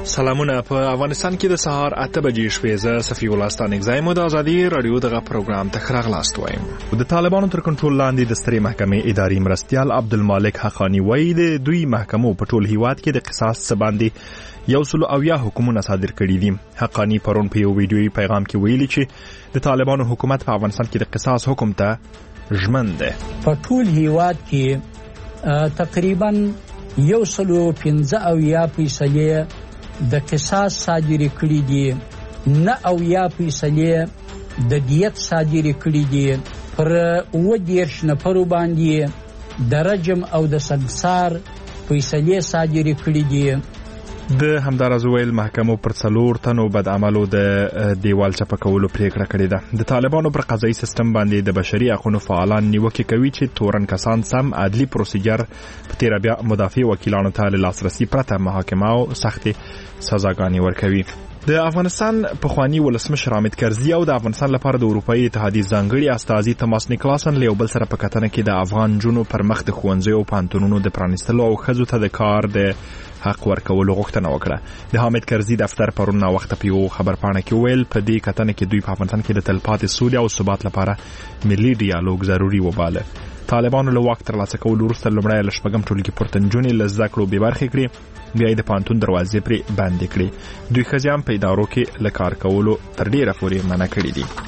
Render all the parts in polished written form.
سلامونه. په افغانستان کې د سهار 8 بجې شپې زه صفي الله ستانګزایم د ازادي رادیو دغه پروګرام ته راغلاست وایم. د طالبانو تر کنټرول لاندې د سترې محکمې اداري مرستیال عبدالمالک حقانی وایي د دوی محکمو په ټول هیواد کې د قصاص څخه باندې 100 حکمونه صادر کړي دي. حقانی پرون په یو ویډیويي پیغام کې ویلي چې د طالبانو حکومت په افغانستان کې د قصاص حکم ته ژمن دی. په ټول هیواد کې تقریبا 115% د قصاص صادر کړي دي، نه 90% د دیت صادر کړي دي. پر 20 نفرو باندې د رجم او د سنگسار فیصلې صادر کړي دي. د همدارز ویل محکمو پر 4 تنو بدعملو د دیوال چپه کولو پریکړه کړې ده. د طالبانو پر قضایي سیستم باندې د بشري حقوقو فعالان نیوکه کوي چې تورن کسان سم عدلي پروسیجر په تیر بیا مدافع وکیلانو ته لاسرسي پرته محاکمه او سختي سزاګانې ورکوي. د افغانستان پخوانی ولسمشر حامد کرزي او د افغانستان لپاره د اروپאי اتحادیې ځانګړي استازي تماس نیکلاسن له بل سره په کتنه کې د افغان جنو پر مخ د ښوونځیو او پانتونونو د پرانیستلو او ښځو ته د کار د حق ورکولو غوښتنه وکړه. د حامد کرزي دفتر پرون وخت په یو خبرپاڼه کې ویل په دې کتنه کې دوی په افغانستان کې د تلپاتې سولې او ثبات لپاره ملي ډیالوګ ضروري وباله. طالبانو له وخت ترلاسه کولو وروسته لومړی له شپږم ټولګي پورته نجونې له زده کړو بې برخې کړې، بیا یې د پانتون دروازې پرې بندې کړې. دوی ښځې هم په ادارو کې له کار کولو تر ډیره پورې منع کړي دي.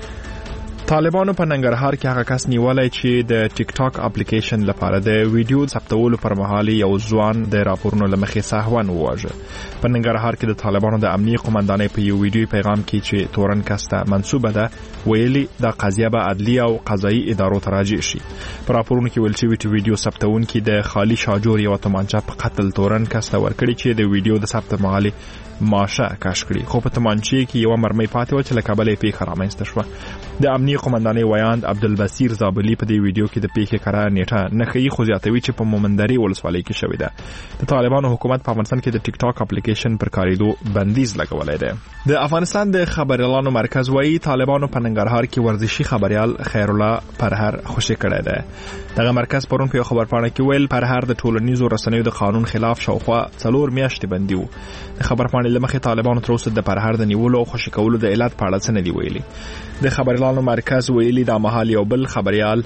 طالبانو په ننګرهار کې هغه کس نیولای چې د ټیک ټاک اپلیکیشن لپاره د ویډیو ثبتولو پر مهال یو ځوان د راپورونو لمخې سهون وواژه. په ننګرهار کې د طالبانو د امنیه قومندانۍ په یو ویډیو پیغام کې چې تورن کس ته منسوبه ده ویلي دا قضیه به عدلي او قضایي ادارو ته راجع شي. په راپورونو کې ویل شوي چې ویډیو ثبتونکي د خالی شاجور یو تمانچه په قتل تورن کس ته ورکړي چې د ویډیو د ثبت مهال ماشه کش کړي، خو په تمانچه کې یو مرمۍ پاتې و چې له کابل پیښه رامنځته شوه. د امنیه قومندانۍ ویاند عبدالبصیر زابلی په دې ویډیو کې د پیښې کره نیټه نه ښیي، خو زیاتوي چې په مومندري ولسوالۍ کې شوې ده. د طالبانو حکومت په افغانستان کې د ټیک ټاک اپلیکیشن پر کاریدو بندیز لګولی دی. د افغانستان د خبریالانو مرکز وایي طالبانو په ننګرهار کې ورزشي خبریال خیر الله پرهر خوشي کړی دی. دغه مرکز پرون په یو خبرپاڼه کې ویل پرهر د ټولنیزو رسنیو د قانون خلاف شاوخوا 4 میاشتې بندي و. د خبرپاڼې لمخې طالبانو تر اوسه د پرهر د نیولو او خوشي کولو د علت په اړه څه نه دی ویلي. د خبریالانو مرکز ویلي دا مهال یو بل خبریال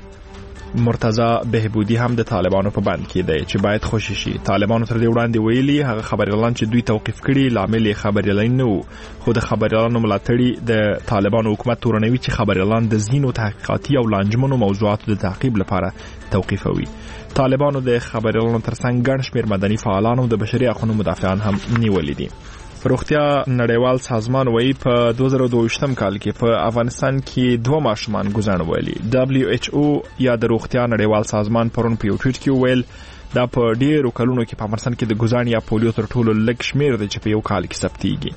مرتضی بهبودی هم د طالبانو په بند کې دی چې باید خوشي شي. طالبانو تر دې وړاندې ویلي هغه خبریالان چې دوی توقیف کړي لامل یې خبریالۍ نه وو، خو د خبریالانو ملاتړي د طالبانو حکومت تورنوي چې خبریالان د ځینو تحقیقاتي او لانجمنو موضوعاتو د تعقیب لپاره توقیفوي. طالبانو د خبریالانو ترڅنګ ګڼ شمېر مدني فعالان او د بشري حقوقو مدافعان هم نیولي دي. روغتیا نړیوال سازمان وایي په 2022 کال کې په افغانستان کې 2 ماشومان ګوزڼ ویلي. WHO یا د روغتیا نړیوال سازمان پرون په یو ټویټ کې ویل دا په ډیرو کلونو کې په افغانستان کې د ګوزڼ یا پولیو تر ټولو لږ شمیر دی چې په یو کال کې ثبتېږي.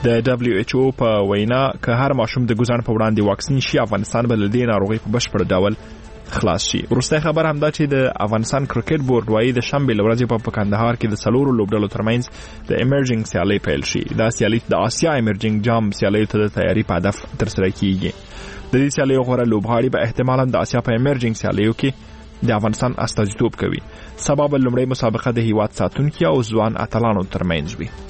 د WHO په وینا که هر ماشوم د ګوزڼ په وړاندې واکسین شي افغانستان به له دې ناروغۍ په بشپړ ډول خلاص شي. وروستی خبر هم دا چې د افغانستان کرکټ بورډ وایي د شنبې له ورځې په کندهار کې د 4 لوبډلو ترمنځ د ایمرجنګ سیالۍ پیل شي. دا سیالۍ د آسیا ایمرجنګ جام سیالیو ته د تیاری په هدف ترسره کیږي. د دې سیالیو غوره لوبغاړي به احتمالاً د آسیا په ایمرجنګ سیالیو کې د افغانستان استازیتوب کوي. سبا به لومړی مسابقه د هیواد ساتونکي او ځوان اتلانو ترمنځ وي.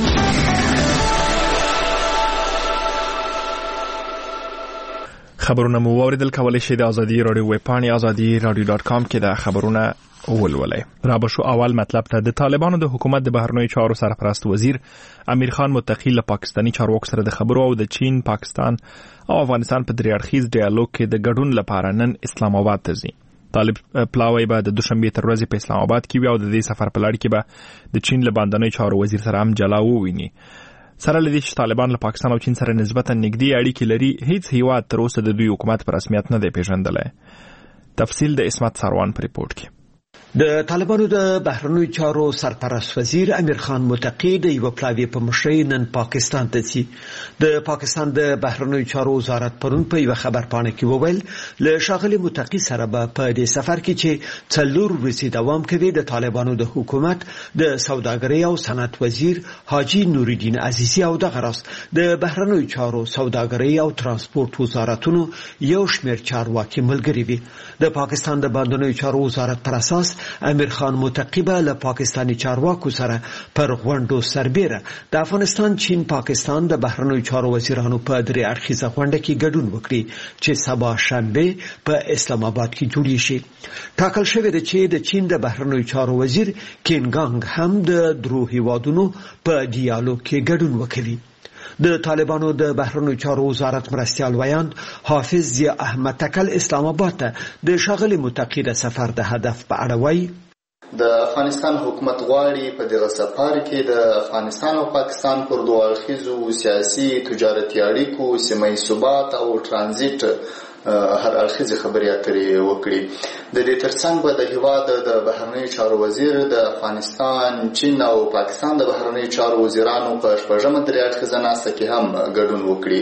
خبرونه مو واوریدل، کولی شئ د ازادي رادیو ویب پاڼې azadi.radio.com کې د خبرونه ولولئ. را بشو اول مطلب ته د طالبانو د حکومت د بهرنیو چارو سرپرست وزیر امیر خان متقی له پاکستانی چارواکو سره د خبرو او د چین، پاکستان او افغانستان په دریاړخیز ډیالوګ کې د ګډون لپاره نن اسلام آباد ته ځي. طالب پلاوی به د دوشنبه تر ورځې په اسلام آباد کې وي او د دې سفر په لړ کې به د چین له باندنۍ چارو وزیر سره هم جلا وویني. سره لدی چې طالبان له پاکستان او چین سره نسبتا نږدې اړیکې لري، هیڅ هیواد تر اوسه د دوی حکومت په رسمیت نه دی پیژندلی. تفصیل د اسمت سروان په ریپورت کې. د طالبانو د بهرنیو چارو سرپرست وزیر امیر خان متقی د یو پلاوی په مشرۍ نن پاکستان ته ځي. د پاکستان د بهرنیو چارو وزارت پرون په یو خبرپاڼه کې وویل له شاغلي متقی سره به په دې سفر کې چې 4 ورځې دوام کوي د طالبانو د حکومت د سوداګرۍ او صنعت وزیر حاجی نورالدین عزیزی او د غرس د بهرنیو چارو سوداګرۍ او ترانسپورت وزارتونو یو شمېر چارواکي ملګري وي. د پاکستان د باندنیو چارو وزارت پر اساس امیر خان متقی به له پاکستاني چارواکو سره پر غونډو سربېره د افغانستان، چین، پاکستان د بهرنیو چارو وزیرانو په درې اړخیزه غونډه کې ګډون وکړي چې سبا شنبه په اسلام آباد کې جوړی شي. ټاکل شوی دی چې د چین د بهرنیو چارو وزیر کینګانګ هم د درو هیوادونو په ډیالوګ کې ګډون وکړي. د طالبانو د بهرنیو چارو وزارت مرستیال ویاند حافظ ضیاء احمد تکل اسلام آباد ته د ښاغلي متقي د سفر د هدف په اړه وایي. د افغانستان حکومت غواړي په دغه سفر کې د افغانستان او پاکستان پر دوه اړخیزو سیاسي، تجارتي اړیکو، سیمه ییز ثبات او ترانزیت هر اړخیزې خبرې اترې وکړي. د دې ترڅنګ به د هیواد د بهرنیو چارو وزیر د افغانستان، چین او پاکستان د بهرنیو چارو وزیرانو په شپږمه درې اړخیزه ناسته کې هم ګډون وکړي.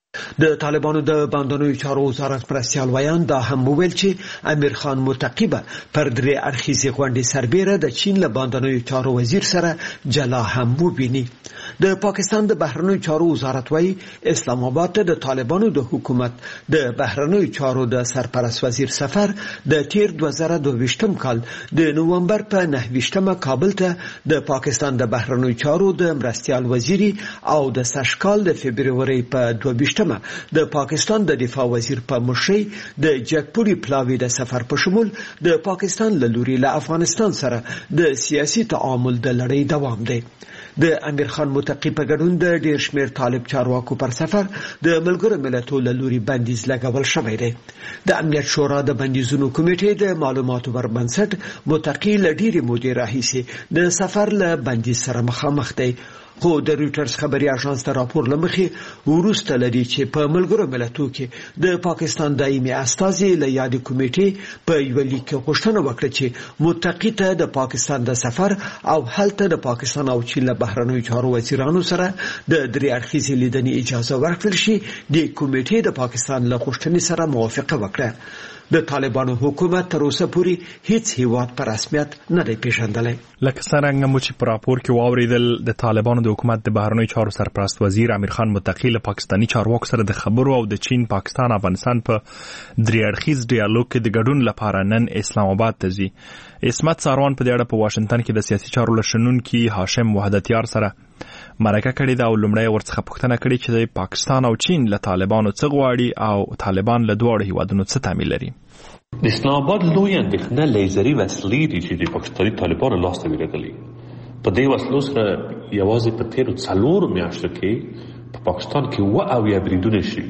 د طالبانو د باندنیو چارو وزارت مرستیال ویان دا هم وویل چې امیر خان متقی به پر درې اړخیزې غونډې سربېره د چین له باندنیو چارو وزیر سره جلا هم وبیني. د پاکستان د بهرنیو چارو وزارت وایي اسلام آباد ته د طالبانو د حکومت د بهرنیو چارو د سرپرست وزیر سفر د تیر 2022 کال د نومبر په 9 کابل ته د پاکستان د بهرنیو چارو د مرستیال وزیری او د سشکال د فبرवरी په 22 د پاکستان د دفاع وزیر په مشرۍ د جګپوري پلاوی د سفر په شمول د پاکستان له لوري له افغانستان سره د سیاسي تعامل د لړۍ دوام دی. د امیر خان متقی په ګډون د ډیر شمیر طالب چارواکو پر سفر د ملګرو ملتونو له لوري بندیز لګول شوی دی. د امنیت شورا د بندیزونو کمیټې د معلوماتو پر بنسټ متقی له ډیرې مودې راهیسې د سفر له بندیز سره مخامخ دی. خو د رویټرز خبري اژانس ته راپور لمخې وروسته لري چې په ملګرو ملتونو کې د پاکستان دایمي استازي له یاد کمیټې په یو لیک غوښتنه وکړه چې متقی ته د پاکستان د سفر او هلته د پاکستان او چین له بهرنیو چارو وزیرانو سره د درې اړخیزې لیدنې اجازه ورکړل شي. د کمیټې د پاکستان له غوښتنې سره موافقه وکړه. د طالبانو حکومت تر اوسه پورې هیڅ هیواد په رسمیت نه دی پیژندلی. لکه څرنګه مو چې په راپور کې واوریدل، د طالبانو د حکومت د بهرنیو چارو سرپرست وزیر امیر خان متقی له پاکستاني چارواکو سره د خبرو او د چین، پاکستان، افغانستان په درې اړخیز ډیالوګ کې د ګډون لپاره نن اسلام آباد ته ځي. عصمت ساروان په دې اړه په واشنگټن کې د سیاسي چارو له شنونکي هاشم وحدتیار سره مرکه کړې ده او لومړی ورڅخه پوښتنه کړې چې د پاکستان او چین له طالبانو څه غواړي او طالبان له دواړو هیوادونو څه تامین لري. د اسلام آباد لوی اندېښنه لیزري وسلې دي چې د پاکستاني طالبانو لاس ته ورغلي. په دې وسلو سره یوازې په تیرو 4 میاشتو کې په پاکستان کې 70 بریدونه شوي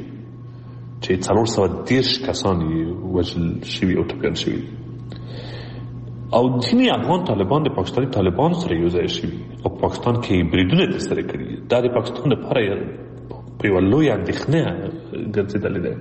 چې 430 کسان وژل شوي او ټپیان شوي او ځینې افغان طالبان د پاکستاني طالبانو سره یو ځای شوي او په پاکستان کې بریدونه ترسره کړي. دا د پاکستان لپاره په یوه لویه اندېښنه ګرځېدلې ده.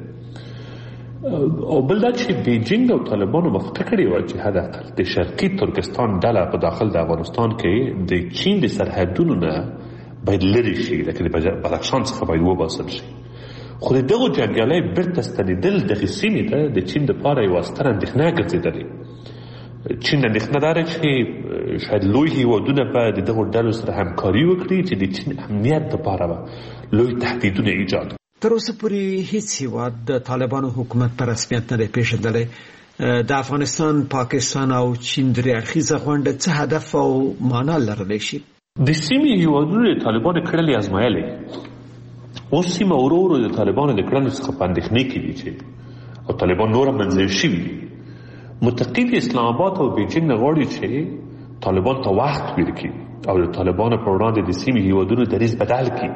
او بل دا چې بیجینګ او طالبانو موافقه کړې وه چې حداقل د شرقي ترکستان ډله په داخل د افغانستان کې د چین د سرحدونو نه باید لرې شي، لکه د بدخشان څخه باید وباسل شي. خو د دغو جنګیالۍ بیرته ستنېدل دغې سیمې ته د چین دپاره یوه ستره اندېښنه ګرځېدلې. چین اندېښنه داره چې شاید لوی هیوادونه به د دغو ډلو سره همکاري وکړي چې د چین امنیت دپاره به لوی تهدیدونه ایجاد. تر اوسه پورې هیڅ هیواد د طالبانو حکومت په رسمیت نه دی پیژندلی. د افغانستان، پاکستان او چین درې اړخیزه غونډه څه هدف او معنا لرلی شي؟ د سیمې هیوادونو د طالبانو کړنې ازمایلې. اوس سیمه ورو ورو د طالبانو د کړنو څخه په اندېښنې کې دي چې او طالبان نور هم منځلي شوي دي. متقي د اسلام آباد او بیجینګ نه غواړي چې طالبان ته وخت ورکړي او د طالبانو پر وړاندې د سیمې هیوادونو دریځ بدل کړي.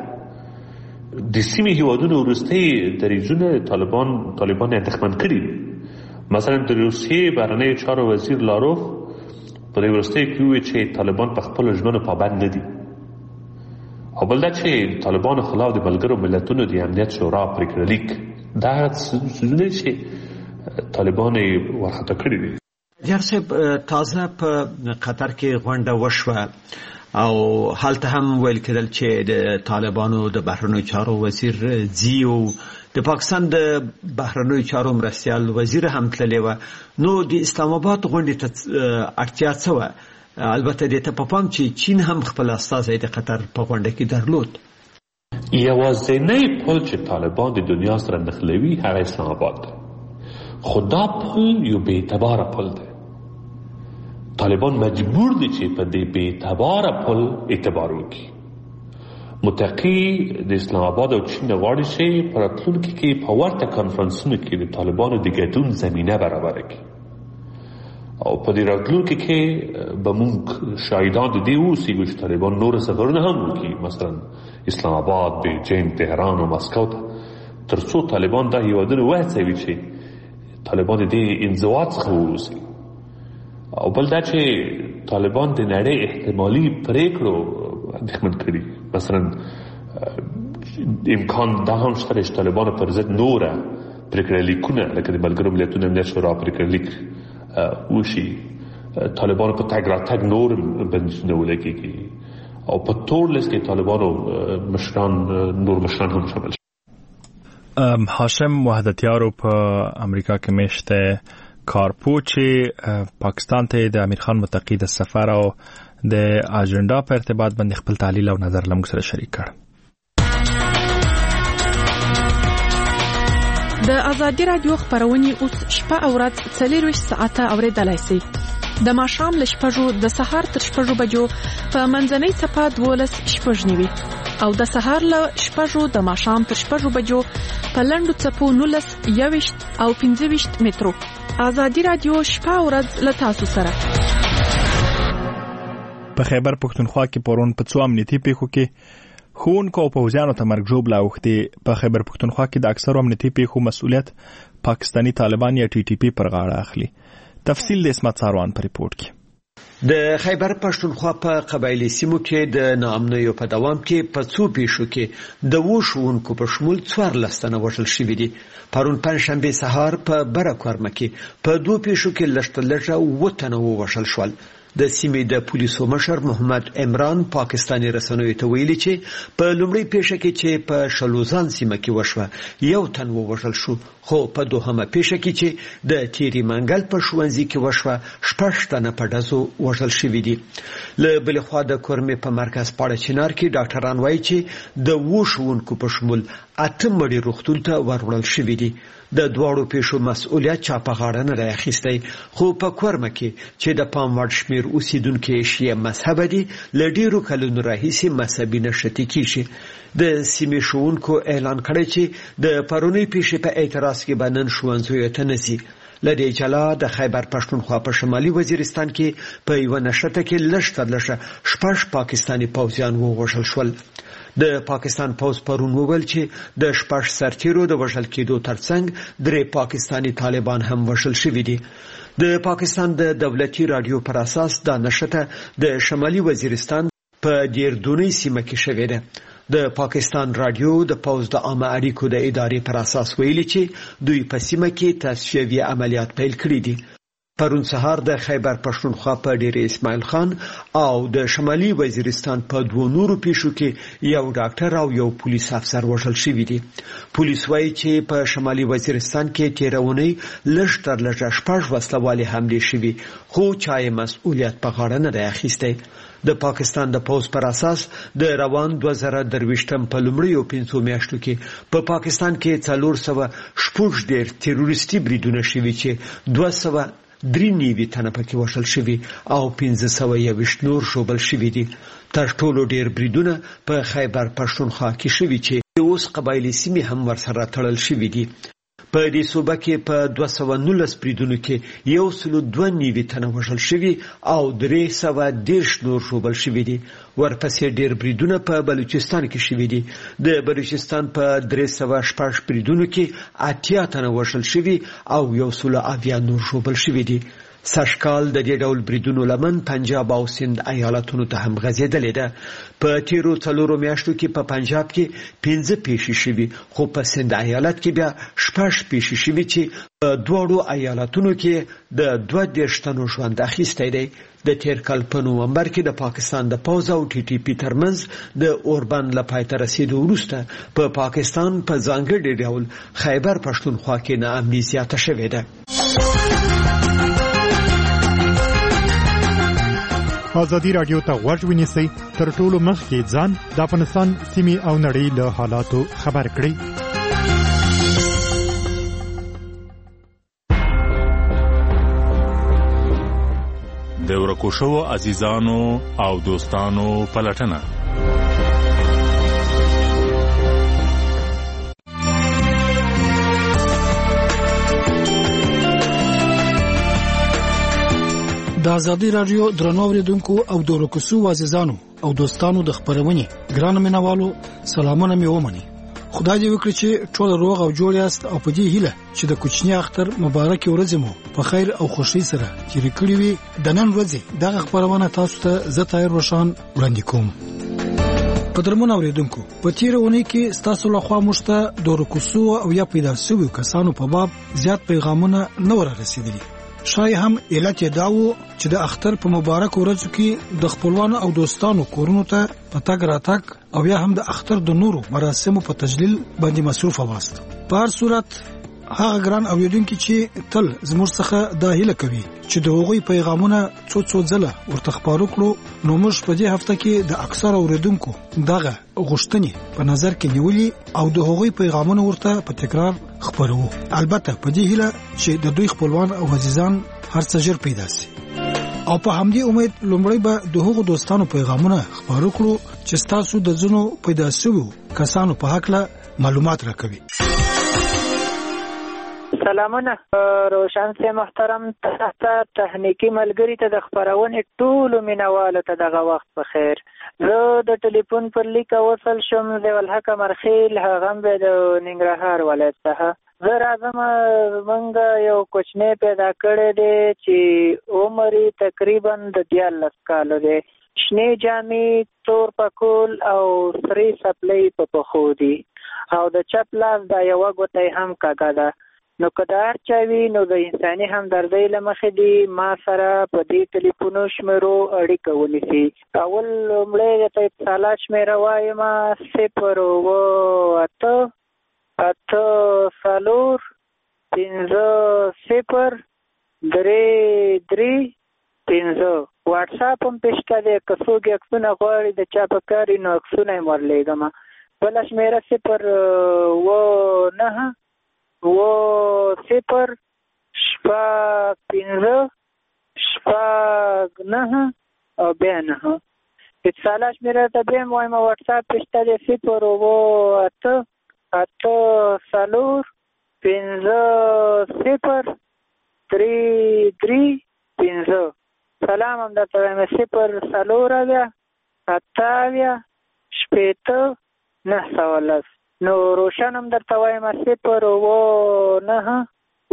د سیمې هیوادونو وروستۍ دریځونه طالبان اندېښمن کړي. مثلا د روسیې بهرنیو چارو وزیر لاروف په دې وروستیو کې وویل چې طالبان په خپلو ژمنو پابند نه دي. او بل دا چې طالبانو خلاف د ملګرو ملتونو د امنیت شورا پرېکړه لیک دا هغه څیزونه چې طالبان یې ورخطا کړي دي. دیار صاحب، تازه په قطر کې غونډه وشوه او هلته هم ویل کېدل چې د طالبانو د بهرنیو چارو وزیر ځي او د پاکستان د بهرنیو چارو مرستیال وزیر هم تللی وه. نو د اسلام آباد غونډې ته اړتیا څه وه؟ البته دې ته په پام چې چین هم خپل استازی د قطر په غونډه کې درلود. یوازینی پل چې طالبان د دنیا سره نښلوي هغه اسلام آباد دی. خو دا پل یو بې اعتباره پل دی. طالبان مجبور دي چې په دې بې اعتباره پل اعتبار وکړي. متقي د اسلام آباد او چین غواړي چې په راتلونکي کې په ورته کانفرنسونو کې د طالبانو د ګډون زمینه برابره کړي او په دې راتلونکي کې به موږ شاهدان د دې اوسېږو چې طالبان نور سفرونه هم وکړي، مثلا اسلام آباد، بیجینګ، تهران او مسکو ته، تر څو طالبان دا هېوادونه وهڅوي چې طالبان د دې انزوا څخه ووځي. او بل دا چې طالبان د نړۍ احتمالي پرېکړو اندېښمن کړي. مثلا امکان دا هم شته چې طالبانو پر ضد نوره پرېکړه لیکونه لکه د ملګرو ملتونو امنیت شورا پرېکړه لیک وشي، طالبانو په تګ راتګ نور بندیزونه ولګېږي او په تور لیست کې طالبانو نور مشران هم شامل شي. هاشم وحدتیارو په امریکا کې میشته کارپو چې پاکستان ته د امیر خان متقي د سفر او د اجنډا په ارتباط باندې خپل تحلیل او نظر لمږ سره شریک کړ. د ازادي رادیو خبرونه اوس شپه او ورځ 24 ساعته اوریدلای شئ. د ماښام له 6 د سهار تر 6 بجو په منځنۍ صفه 12 شپږ نیوي او د سهار له 6 د ماښام تر 6 بجو په لندو صفو 19 21 او 25 مترو. ازادي رادیو شپه او ورځ له تاسو سره. په خیبر پښتونخوا کې پرون په څو امنیتي پیښو کې ښوونکو او پوځیانو ته مرګ ژوبله اوښتې. په خیبر پښتونخوا کې د اکثرو امنیتي پیښو مسؤلیت پاکستانی طالبان یا ټي ټي پی پر غاړه اخلي. تفصیل د اسمت ساروان په ریپورت کې. د خیبر پښتونخوا په قبایلی سیمو کې د ناامنیو په دوام کې په څو پیښو کې د وښوونکو په شمول 14 تنه وژل شوي دي. پرون پنځشنبه سهار په برکورمه کې په 2 پیښو کې لږ 7 تنه وژل شول. د سیمې د پولیسو مشر محمد عمران پاکستانی رسنیو ته ویلي چې په لومړی پیښه کې چې په شلوزان سیمه کې وشوه 1 تن وژل شو، خو په دوهمه پیښه کې چې د تیری منګل په ښوونځي کې وشوه 6 تنه په ډزو وژل شوي دي. له بل خوا د کورمې په مرکز پاړه چنار کې ډاکټران وایي چې د وښوونکو په شمول 8 مړي روغتون ته وروړل شوي دي. د دواړو پیښو مسؤلیت چا په غاړه نه راخیستی، خو په کورمه کې چې د پام وړ شمیر اوسیدونکو شیعه مذهب دي له ډیرو کلونو راهیسې مذهبي نشتی کیږي. د سیمې ښوونکو اعلان کړی چې د پرونی پیښې په اعتراض کې بنن ښوونځیو ته نزي. لدې جلا د خیبر پښتونخوا په شمالي وزیرستان کې په یو نشته کې لږ 6 پاکستانی پوځیان ووژل شول. د پاکستان پوځ پرون وویل چې د 6 سرتیرو د وژل کېدو ترڅنګ 3 پاکستانی طالبان هم وژل شوي دي. د پاکستان د دولتي رادیو پر اساس دا نشته د شمالي وزیرستان په دیردونی سیمه کې شوې ده. د پاکستان رادیو د پوځ د عامه اړیکو د ادارې پر اساس ویلي چې دوی په سیمه کې تصفیوي عملیات پیل کړي دي. پرون سهار د خیبر پښتونخوا په ډیر اسماعیل خان او د شمالي وزیرستان په 2 نورو پیښو کې یو ډاکټر او یو پولیس افسر وژل شوي دي. پولیس وایي چې په شمالي وزیرستان کې تیرونی لږ 6 وسلوالې حملې شوي، خو چا یې مسؤلیت په غاړه نه دی اخیستی. د پاکستان د پوځ پر اساس د روان 2023 په لومړیو 5 میاشتو کې په پاکستان کې 400 تروریستي بریدونه شوي چې 293 تنه پکې وژل شوي او 1521 نور ژوبل شوي دي. تر ټولو ډیر بریدونه په خیبر پښتونخوا کې شوي چې اوس قبایلی سیمې هم ورسره تړل شوي دي. په دې صوبه کې په 219 بریدونو کې 192 تنه وژل شوي او 310 نور ژوبل شوي دي. ورپسې ډیر بریدونه په بلوچستان کې شوي دي. د بلوچستان په 306 بریدونو کې 80 تنه وژل شوي او 180 نور ژوبل شوي دي. سشکال د دې ډول بریدونو لمن پنجاب او سند ایالتونو ته هم غځېدلې ده. په تیرو 4 میاشتو کې په پنجاب کې 15 پیښې شوي، خو په سند ایالت کې بیا 6 پیښې شوي چې په دواړو ایالتونو کې د 22 تنو ژوند اخیستی دی. د تیر کال په نومبر کې د پاکستان د پوځ او ټي ټي پی ترمنځ د اوربند لپاره ته رسیدو وروسته په پاکستان په ځانګړي ډول خیبر پښتونخوا کې ناامني زیاته شوې ده. ازادي رادیو ته غوږ ونیسئ، تر ټولو مخکې ځان د افغانستان سیمې او نړۍ له حالاتو خبر کړئ. د ورکو شوو عزیزانو او دوستانو پلټنه. د ازادي رادیو درنو اوریدونکو او د ورکو شوو عزیزانو او دوستانو د خبرونې ګران مینوالو سلامونه مې ومني. خدای دې وکړي چې ټول روغ او جوړ یاست او په دې هیله چې د کوچنی اختر مبارک ورځ مو په خیر او خوشحالي سره تیر کړی وي. د نن ورځې دغه خبرونه تاسو ته زه طاهر روشان وړاندې کوم. قدرمن اوریدونکو، په تیرونه کې تاسو له خوا مشته د ورکوسو او یا پیدا شوی کسانو په باب زیات پیغامونه نه ورسېدلي. شای هم علت داو چې د اختر په مبارک ورځ کې د خپلوانو او دوستانو کورونو ته پتاګ راتګ او یا هم د اختر د نورو مراسمو په تجلیل باندې مصروف واست. په هر صورت هغه ګران اوریدونکو چې تل زموږ څخه د هیله کوي چې د هغوی پیغامونه څو ځله ورته خبرو کړو، نو موږ په دې هفته کې د اکثر اوریدونکو دغه غوښتنې په نظر کې نیولې او د هغوی پیغامونه ورته په تکرار خبرو. البته په دې هیله چې د دوی خپلوان او عزیزان هر څه ژر پیدا شي. او په همدې امید لومړی به د هغو دوستانو پیغامونه خبرو کړو چې تاسو د ځنو پیدا شوو کسانو په حق له معلومات راکوي. سلامونه روشن سے محترم تخنیکی ملګری ته د خبرونې ټول مینوالو ته دغه وخت په خیر. زه د ټلیفون پر لیک وصل شم د ولحق مرخیل هغه به د ننګرهار ولایت څخه. زه راځم موږ یو کوچنی پیدا کړی دی چې عمر تقریبا د 14 کالو دی. شنې جامې، تور پکول او سری سپلۍ په پښو دي او د چپ لاس د یو ګوتې هم کاږه ده. نو کدار چاوي نو د انساني همدردۍ لمخې دی ما سره په دې ټلیفونو شمیرو اړیکه ونیسي. اول لومړی د اتصالات شمیره وایم 084503335. واتساپ هم پېشته دی، که څوک عکسونه غواړي د چا په کار نو عکسونه یې ورلیږم. بله شمیره 0 0 5 او بیا 9. اتصالات شمیره ته بیا وایم واتساپ پېشته دی 084503335. سلام هم درته وایم 0 نو روشن هم درته وایم 0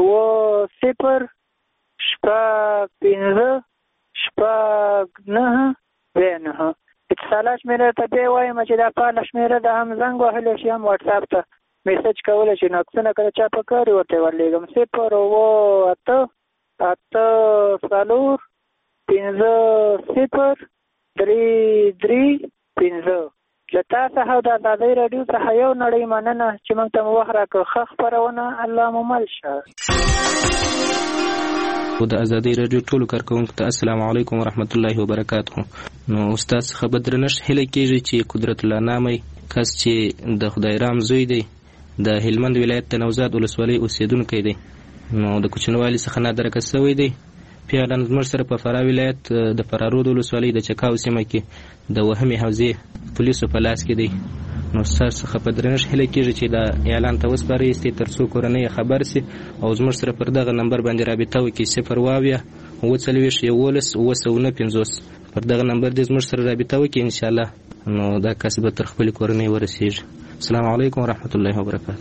0 اتصالات شمیره ته بیا وایم چې دا پاله شمیره ده هم زنګ وهلی شي هم واتساپ ته میسج کولی شي نو عکسونه که د چا په کار ورته ورلیږم 084503335. له تا څخه د ازادۍ راډیو څخه یو نړۍ مننه چې موږ ته مو وخت راکړ. ښه خپرونه الله مو مل شه. د ازادۍ راډیو ټولو کارکوونکو ته السلام علیکم ورحمت الله وبرکاته. نو استاد څخه به درنښت هیله کېږي چې قدرت الله نامي کس چې د خدای رام زوی دی د هلمند ولایت د نوزاد ولسوالۍ اوسیدونکی دی، نو د کوچنوالي څخه نادرکه شوی دی. پیاله زموږ سره په فراه ولایت د فرارود ولسوالۍ د چکاو سیمه کې د وهمي حوزې پولیسو په لاس کې دی. نو ستاسو څخه په درنښت هیله کېږي چې دا اعلان ته وسپارئ تر څو کورنۍ خبر شي او زموږ سره پر دغه نمبر باندې رابطه وکړي 0 پر دغه نمبر دې زموږ سره رابطه وکړي ان شاء الله. نو دا کس به تر خپل کورنۍ ورسیږي. السلام علیکم ورحمت الله وبرکاته.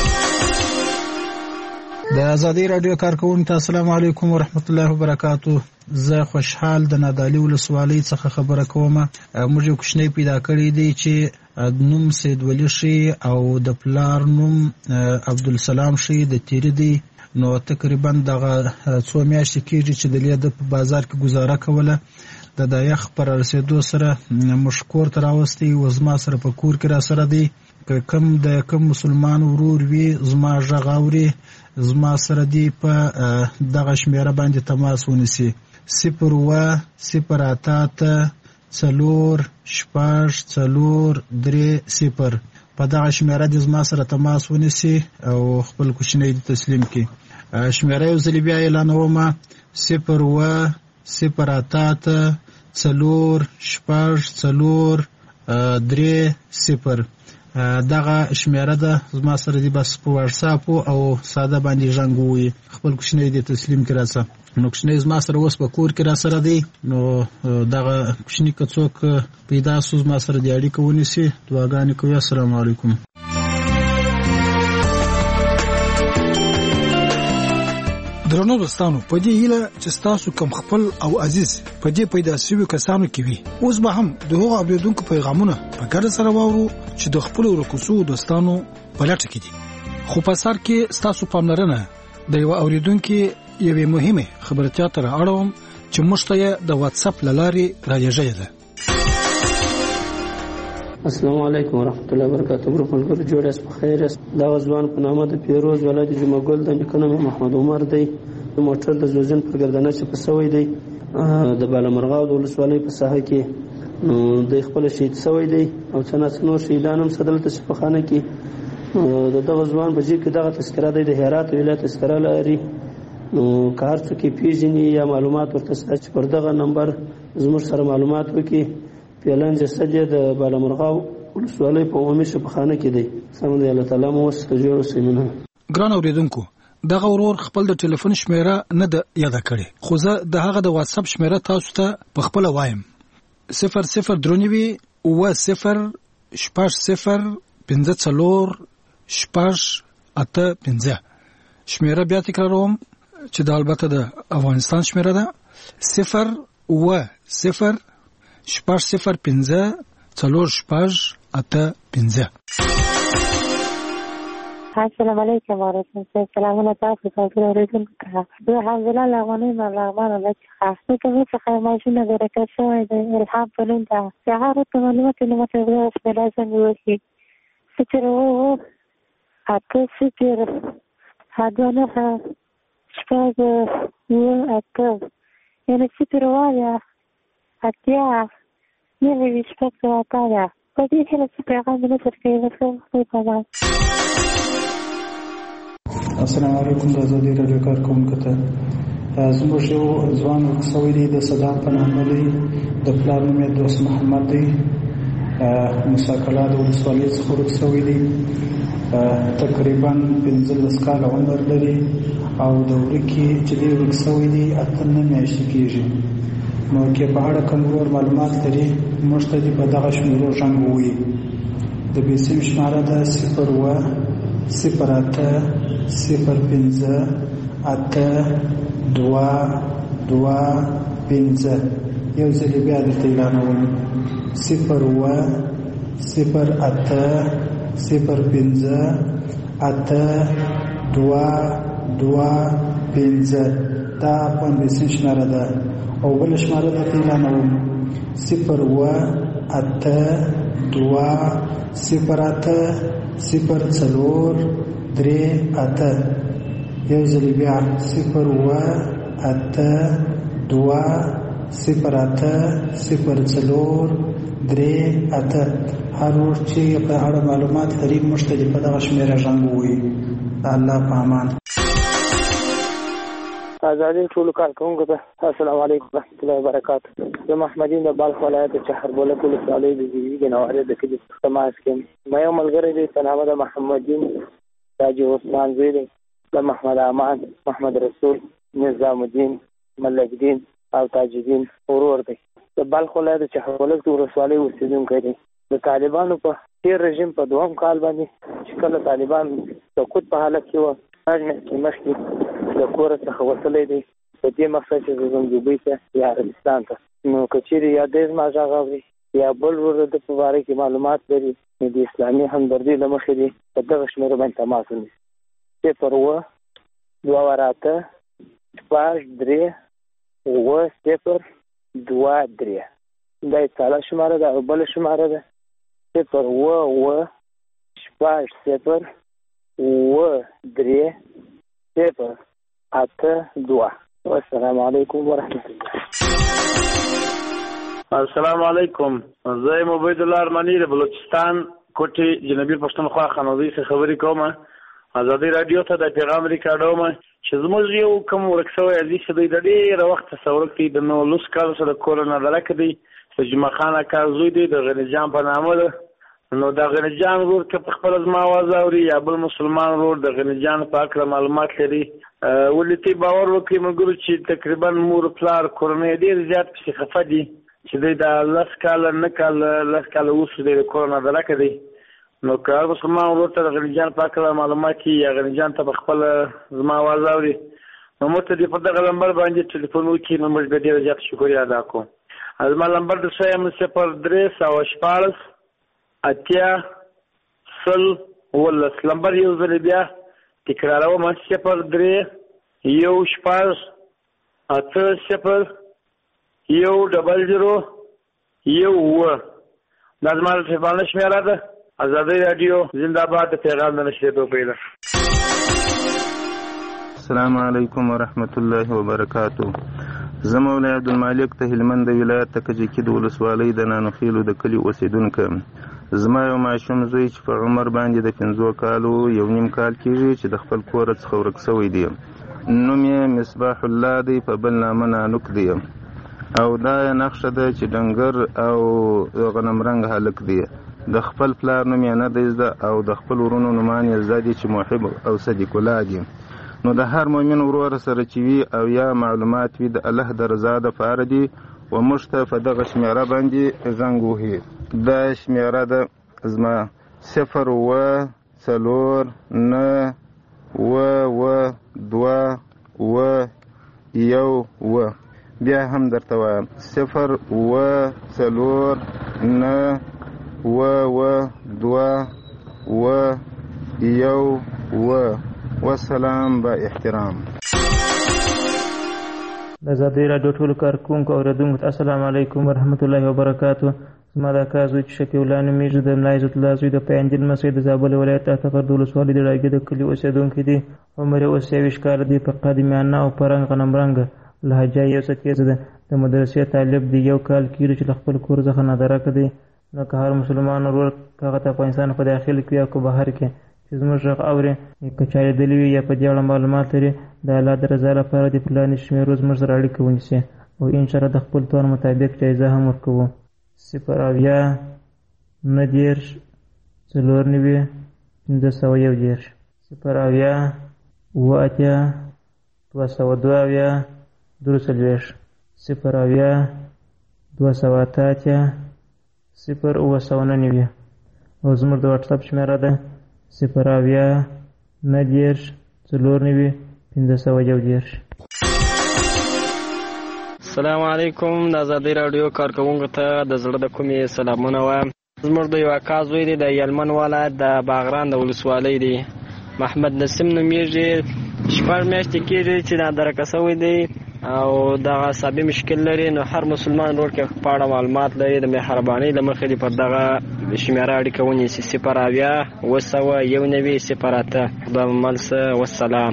د ازادۍ راډیو کارکوونکو السلام علیکم ورحمت الله وبرکاته. زه خوشحال د نادعلي ولسوالۍ څخه خبره کوم. موږ یو کوچنی پیدا کړی دی چې نوم سید ولی شي او د پلار نوم عبدالسلام شي د تیری دی. نو تقریبا دغه څو میاشتې کېږي چې د لیده په بازار کې گزاره کوله. د یخ پر رسیدو سره مشکور تر راوستي و زما سره په کور کې را سره دی. کم مسلمان ورور وی زما غږ اوري زما سره دی په دغه شمیره باندې تماس ونیسي 0 په دغه شمیره د زما سره تماس ونیسي او خپل کوچنی تسلیم کړي. شمیره یو ځل بیا اعلانوم 0 088 دغه شمیره ده زما سره دی بس په واتساپ او ساده باندې ژوندوي خپل کوشنۍ دی تسلیم کړه څه نو کوشنۍ زما سره اوس په کور کې را سره دی نو دغه کوشنۍ کڅوک پیدا سوز ما سره دی اړیکه ونیسي دعاګانې کوي. السلام علیکم. درنو دوستانو په دې هیله چې تاسو کوم خپل او عزیز په دې پیدا شوی کسانو کې وي اوس به هم د هغو اوریدونکو پیغامونه په ګډه سره واورو چې د خپل ورکوسو دوستانو په لټه کې دي. خو په سر کې تاسو پاملرنه د یو اوریدونکو یوې مهمه خبرتیا تر اړوم چې موږ ته د واتساپ لارې راځي ده. السلام علیکم ورحمت الله وبرکاته. ګروپ جوړه په خیر دا ځوان په نامه د پیروز ولایت جمعه ګل د نکنه محمد عمر دی د موټر د زوزن پر ګردنه چې پسوي دی د بالامرغاو د ولسوالۍ په ساحه کې د خپل شهید سوي دی او څنګه نور شهیدان هم صدلته شفاخانه کې دغه ځوان په جې کې دغه تذکره دی د هرات ولایت تذکره لري کار څه کې پیژني یا معلومات ورته سچ پر دغه نمبر زموږ سره معلومات وکي پیلان جسد د بالامرغاو ولسوالۍ په عمومي شفاخانه کې دی. سم دی الله تعالی مو ستجوړ سیمنه. ګران اوریدونکو دغه ورور خپل د ټلیفون شمیره نه د یاد کړي خو زه د هغه د واتساپ شمیره تاسو ته په خپل وایم 00 و 0 شپږ 0 15 څلور شپږ اته 15 شمیره بیا تکراروم چې د البته د افغانستان شمیره ده 0 و 0 شپږ 0 15 څلور شپږ اته 15. السلام علیکم ورحمۃ اللہ. سلامونه تاسو ته ورسېږم. زه حمزه لغونی ملغمان لچخه د کومه څخه ماشینه درکه شوې د الهام په نوم ده. هغه ته معلومات نه مته ورس په لازم وشي. سترو اته سپیر هدانه شپږ و اته یعنی سپیر وایا اتیا نه وی شپږ وایا په دې کې چې پیغام نه ترکیب وکړم. السلام علیکم. د ازادي راډیو کارکونکو ته زموږ یو ځوان ورکسوی دی د صدام په نامه دی د پلار نوم یې دوست محمد دی موسی کلا د ولسوالۍ څخه ورکسوی دی تقریبا 15 کاله عمر لري او د ورکې چې دی ورکسوی دی 8 میاشتې کېږي. نو کې په اړه کوم ور معلومات لري موږ ته دی په دغه شمیرو ژوندوي. د بیسیم شماره ده 0 و 08 05 8 2 2 5. یو ځل بیا درته اعلانوم 0 و 08 05 8 2 2 5 دا په بیسیم شماره ده او بل شماره درته اعلانوم 0 و 8 2 08 04 3 8. یو ځل بیا 0 و 8 2 08 04 3 8. هر ورځ چې په اړه معلومات لري موږ ته په دغه شمیره ژوندوي. الله په امان. ازادي ټول کارکونکو ته السلام علیکم ورحمۃ اللہ وبرکاتہ. زه محمدین د بلخ ولایت چهربوله ولسوالۍ د زیږې نواره د کلي تماس کې مې یو ملګری دی په نامه د محمدین راجو عثمان زوی دی د محمد امان محمد رسول نظام الدین ملک دین او تاج الدین ورور دی. د بلخ ولایت چهربوله ولسوالۍ اوسیدونکی دی. د طالبانو په تیر رژیم په دوهم کال باندې چې کله طالبان د قوت په حالت کې وو مخکې د کور څخه وصلې دی په دې مقصد چې زموږ دوبۍ ته یا عربستان ته نو کچېرې یا د ما ځای غوړي یا بل ور د په باره کې معلومات لري د اسلامي همدردي له مخې دی په دغه شمیره باندې تماس ونیسي 0 و 2 8 3 و 0 2 3. دا تعالی شماره ده او بل شماره ده 0 و 0 و 3 0 8 2. السلام علیکم ورحمۃ اللہ. السلام علیکم. زه یم عبید الله ارمانی د بلوچستان کوټي جنوبي پښتونخوا خانوزي څخه خبرې کوم. ازادي رادیو ته د پیغام ریکارډوم چې زموږ یو کوم ورک شوی عزیز چې د ډېر وخت تصور کوي د 19 کال سره کورونا دلته دی چې جمعه خان کار زوی دی د غنی جان په نامه ده نو د غنی جان ورور کې په خپل ځما आवाज اوري یا بل مسلمان ورور د غنی جان په اړه معلومات لري ولې باور وکړي موږ چې تقریبا مور پلار کورونا ډېر زیات په خفه دي چې د لاس کال نه کال لاس کال اوس د کورونا دلته دی نو کار مسلمان ورور ته غنی جان په اړه معلومات یا غنی جان ته خپل ځما आवाज اوري نو مت دې په دغه نمبر باندې ټلیفون وکړي نو موږ به ډېر زیات شکریا ادا کوو ازما نمبر د سیم 0314 اتیا سل ولس نمبر یو ځل بیا تکراروم 03 یو شپږ اته صفر یو ډبل زیرو یو دا زما ټلیفون شمیره ده ازادي رادیو زنده باد پیغام د نشریدو پیدا السلام علیکم ورحمت الله وبرکاته زه مولوی عبدالمالک ته هلمند ولایت ته کجکي د ولسوالۍ د نانوخیلو د کلي اوسیدونکی زما یو ماشوم زوی چې په عمر باندې د 15 کالو یو نیم کال کېږي چې د خپل کور څخه ورک شوی دی نوم یې مصباح الله دی په بل نامه نانوک دی او دا نقشه ده چې ډنګر او غنمرنګ هلک دی د خپل پلار نوم یې نه دی زده او د خپل ورونو نومان یې زده دي چې محب او صدیق الله دي نو د هر مؤمن ورور سره چې وي او یا معلومات وي د الله د رضا دپاره دي و موږ ته په دغه شمېره باندې زنګ وهي دا شمېره ده زما 0 بیا هم درته وایم 0 والسلام با احترام ازادي رادیو ټول کارکونکو او اوریدونکو السلام علیکم ورحمت الله وبرکاته زما د کازو چې شفیع الله نومیږي د ملا عزت الله زوی د پیندل مسجد د زابل ولایت ته د ولسوالۍ د راګي د کلي اوسیدونکي دي عمر یې اوس 23 کال دی په قدیمانه او پرنګ غنمرنګ لهجه یې اوس تیز ده د مدرسې طالب دی یو کال کېږي چې خپل کور څخه نادره کړي نو که هر مسلمان ورور هغه ته افغانستان په داخل کې یا کو بهر کې چې زموږ غږ اوري که چا لیدلي وي یا په دې اړه معلومات لري د الله د رضا لپاره د پلانې شمېرو زموږ سره اړیکه ونیسي او انشاءالله د خپل توان مطابق جایزه هم ورکوو 0 او زموږ د واټساپ شمېره ده 0 السلام علیکم د ازادي رادیو کارکونکو ته د زړه د کومې سلامونه وایم زموږ د یو اکا زوی دی د یلمن ولایت د باغران د ولسوالۍ دی محمد نسیم نومیږي 6 میاشتې کېږي چې نادرکه شوی دی او دغه عصبي مشکل لري نو هر مسلمان ورور کې په اړه معلومات لري د مهربانۍ له مخې دې پر دغه شمېره اړیکه ونیسي 0 خدای ملسه والسلام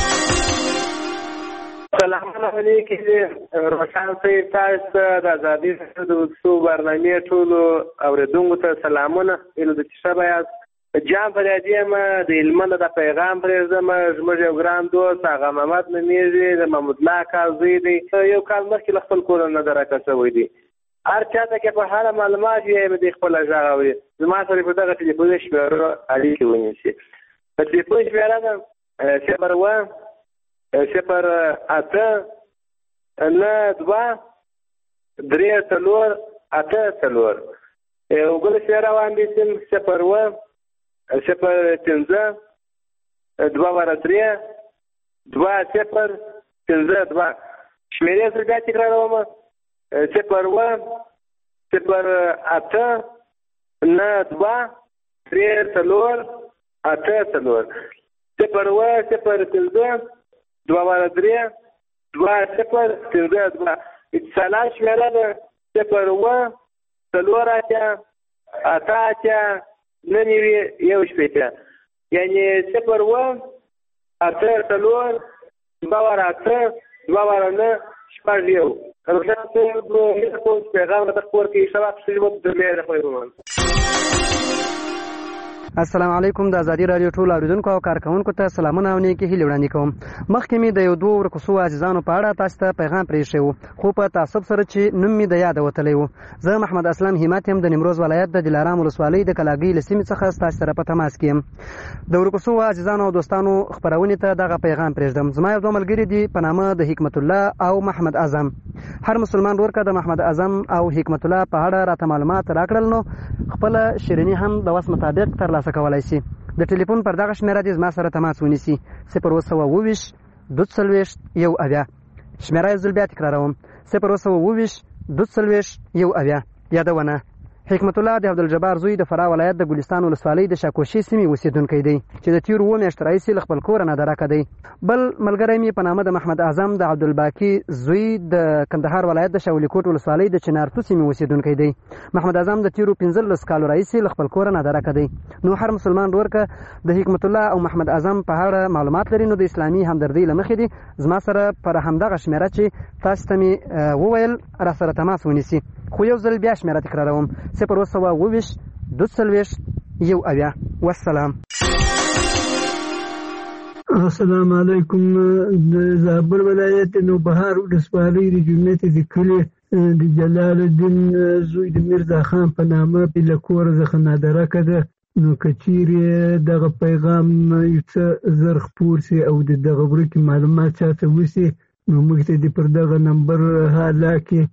السلام علیکم روشن صاحب تاسو د ازادي د وسو برنامه ټولو اوریدونکو ته سلامونه اله د شبایاست جام پر دې ما د علم د پیغام پر زما زموږ یو ګران دوست هغه محمد نمیږي د محمود الله کاظمی دی یو کال مخکې خپل کور نه درکه شوی دی هر چاته کې په حاله معلومات یې د خپل ځای اوري زما سره په دغه ټلیفون شمېره اړیکه ونیسي په ټلیفون شمېره ده 0 نه 2 3 4 8 4 یو بل شمېره باندې 0 0 2 ور 3 2 0 2 شمېرې سره بیا تکراروم 0 8 نه 2 3 4 8 4 0 2 ور 3 2 0 2 اتصالات شمېره ده 0 4 8 ننوي یو شپېته یعنی 0 8 4 2 ور 8 2 ور 9 شپږ یو روښانه پیغام د خپل کې شباب شریمت د مې راخوي السلام علیکم. د ازادي رادیو ټول اوریدونکو او کارکونکو ته سلامونه او نیکی هیلې وړاندې کوم. مخکې مې د یو دوه ورکوسو عزیزانو په اړه تاسو ته پیغام پرېښی و، خو په تعصب سره چې نوم مې د یاده وتلی و. زه محمد اسلام همت یم، د نیمروز ولایت د دلارام ولسوالۍ د کلاګۍ له سیمې څخه ستاسو سره په تماس کې یم. د ورکوسو عزیزانو او دوستانو خپرونې ته دغه پیغام پرېږدم. زما یو دوه ملګري دي په نامه د حکمت الله او محمد اعظم. هر مسلمان ورکه د محمد اعظم او حکمت الله په اړه راته معلومات راکړل، نو خپل شیریني هم د وس مطابق ترلاسه کولای شي. د ټلیفون پر دغه شمیره دې زما سره تماس ونیسي 022 240 1 شمیره یې ځل بیا تکراروم 022 240 1 یادونه. حکمت الله د عبدالجبار زوی د فراه ولایت د ګلستان ولسوالۍ د شاکوشي سیمې اوسیدونکی دی چې د تیرو 2 میاشتو راهیسې له خپل کوره نادرکه دی. بل ملګری مې په نامه د محمد اعظم د عبدالباقي زوی د کندهار ولایت د شاولی کوټ ولسوالۍ د چنارتو سیمې اوسیدونکی دی. محمد اعظم د تیرو 15 کالو راهیسې له خپل کوره نادرکه دی. نو هر مسلمان ورکه د حکمت الله او محمد اعظم په اړه معلومات لري، نو د اسلامي همدردۍ له مخې دي زما سره پر همدغه شمیره چې تاسو ته مې وویل را سره تماس ونیسي. خو یو ځل بیا شمیره تکراروم 022 240 1 والسلام. السلام علیکم. د زابل ولایت نوبهار ولسوالۍ د جمعیت د کلي د جلال الدین زوی د میرزا خان په نامه بې له کوره څخه نادرکه ده. نو که چیرې دغه پیغام یو څه زر خپور سي او د دغه ورکې معلومات چاته وسي، نو موږ ته دې پر دغه نمبر حاله کې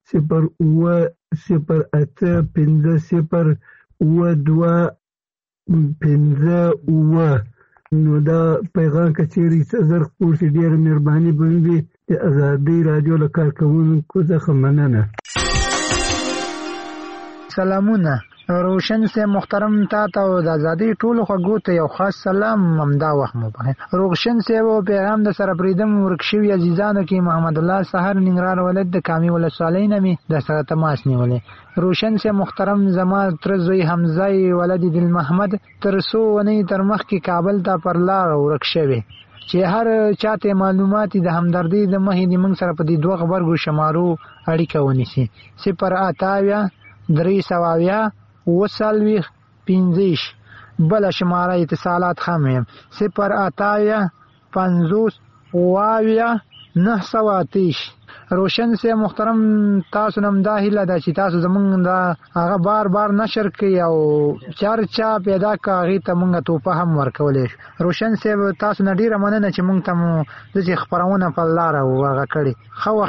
08050 نو دا پیغام که چیرې څه زر خپور سي ډېره مهرباني به وي. د ازادۍ راډیو له کارکوونکو څخه مننه. سلامونه. روشن سے محترم تا ته د ازادۍ ټولو خوږو ته یو خاص سلام همدا وخت مو په روشن سے و پیغام د سره پریدم ورکشوي عزیزانو کې محمد الله سحر ننګرهار ولایت د کامي ولسوالۍ نه می د سره تماس نیولې. روشن سے محترم زما تر زوی حمزه ولد دل محمد تر سو ونی تر مخ کې کابل ته پر لار ورکشوي چې هر چاته معلومات د همدردی د مهې د من سره په دې دوه خبرګو شمارو اړیکه ونیسي 080 300 وسلویخ 15 بل شماره اتصالات خمیم 080 50 930. روشن سے محترم تاسو نم دا هیله ده چې تاسو زمونږ دا هغه بار نشر کړئ او چرچا پیدا کاغی ته مونږ توپه هم ورکولې. روشن سے تاسو نه ډیره مننه چې مونږ ته د خبرونه په لار وغه کړی. خو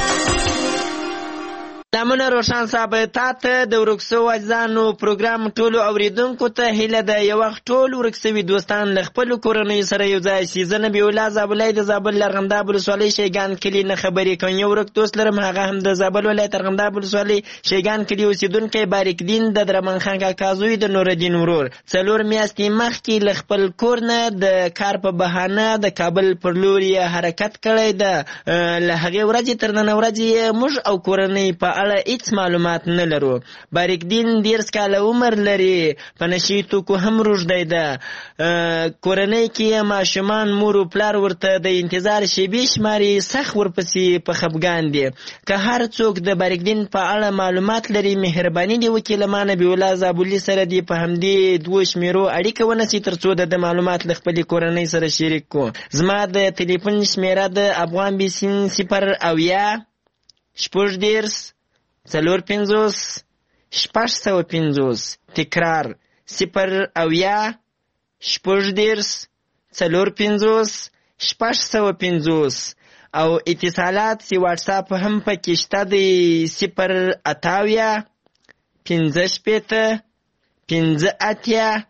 نامونه روشن صاحب ته د ورکسو اجزانو پروګرام ټولو اوریدونکو ته هیله ده یو وخت ټول ورکسوي دوستان له خپل کورنۍ سره یو ځای شي. زه نبی الله زابلای د زابل لرغنداب ولسوالۍ شیګان کلی نه خبرې کوم. یو ورک دوست لرم، هغه هم د زابل ولایت لرغنداب ولسوالۍ شیګان کلی اوسیدونکی باریک دین د درمن خان کاکا زوی د نور الدین ورور 4 میاشتې مخکې له خپل کور نه د کار په بهانه د کابل پر لور حرکت کړی ده. له هغې ورځې تر نن ورځې موږ او کورنۍ په اړه هیڅ معلومات نه لرو. باریک دین 10 کاله عمر لري، په نشي توکو هم روږدی ده. کورنۍ کې ماشومان مور او پلار ورته د انتظار شیبې شماري، سخت ورپسې په خفګان دي. که هر څوک د باریک دین په اړه معلومات لري مهرباني دی وکړي له ما نبی الله زابلي سره دی په همدې دوه شمیرو اړیکه ونیسي ترڅو د معلومات له خپلې کورنۍ سره شریک کو. زما د ټلیفون شمیره د افغان بیسین 0 شپږ 450 650 تکرار 0 شپږ 450 650 او اتصالات سی واتس اپ هم پکې شته دی 0 15 15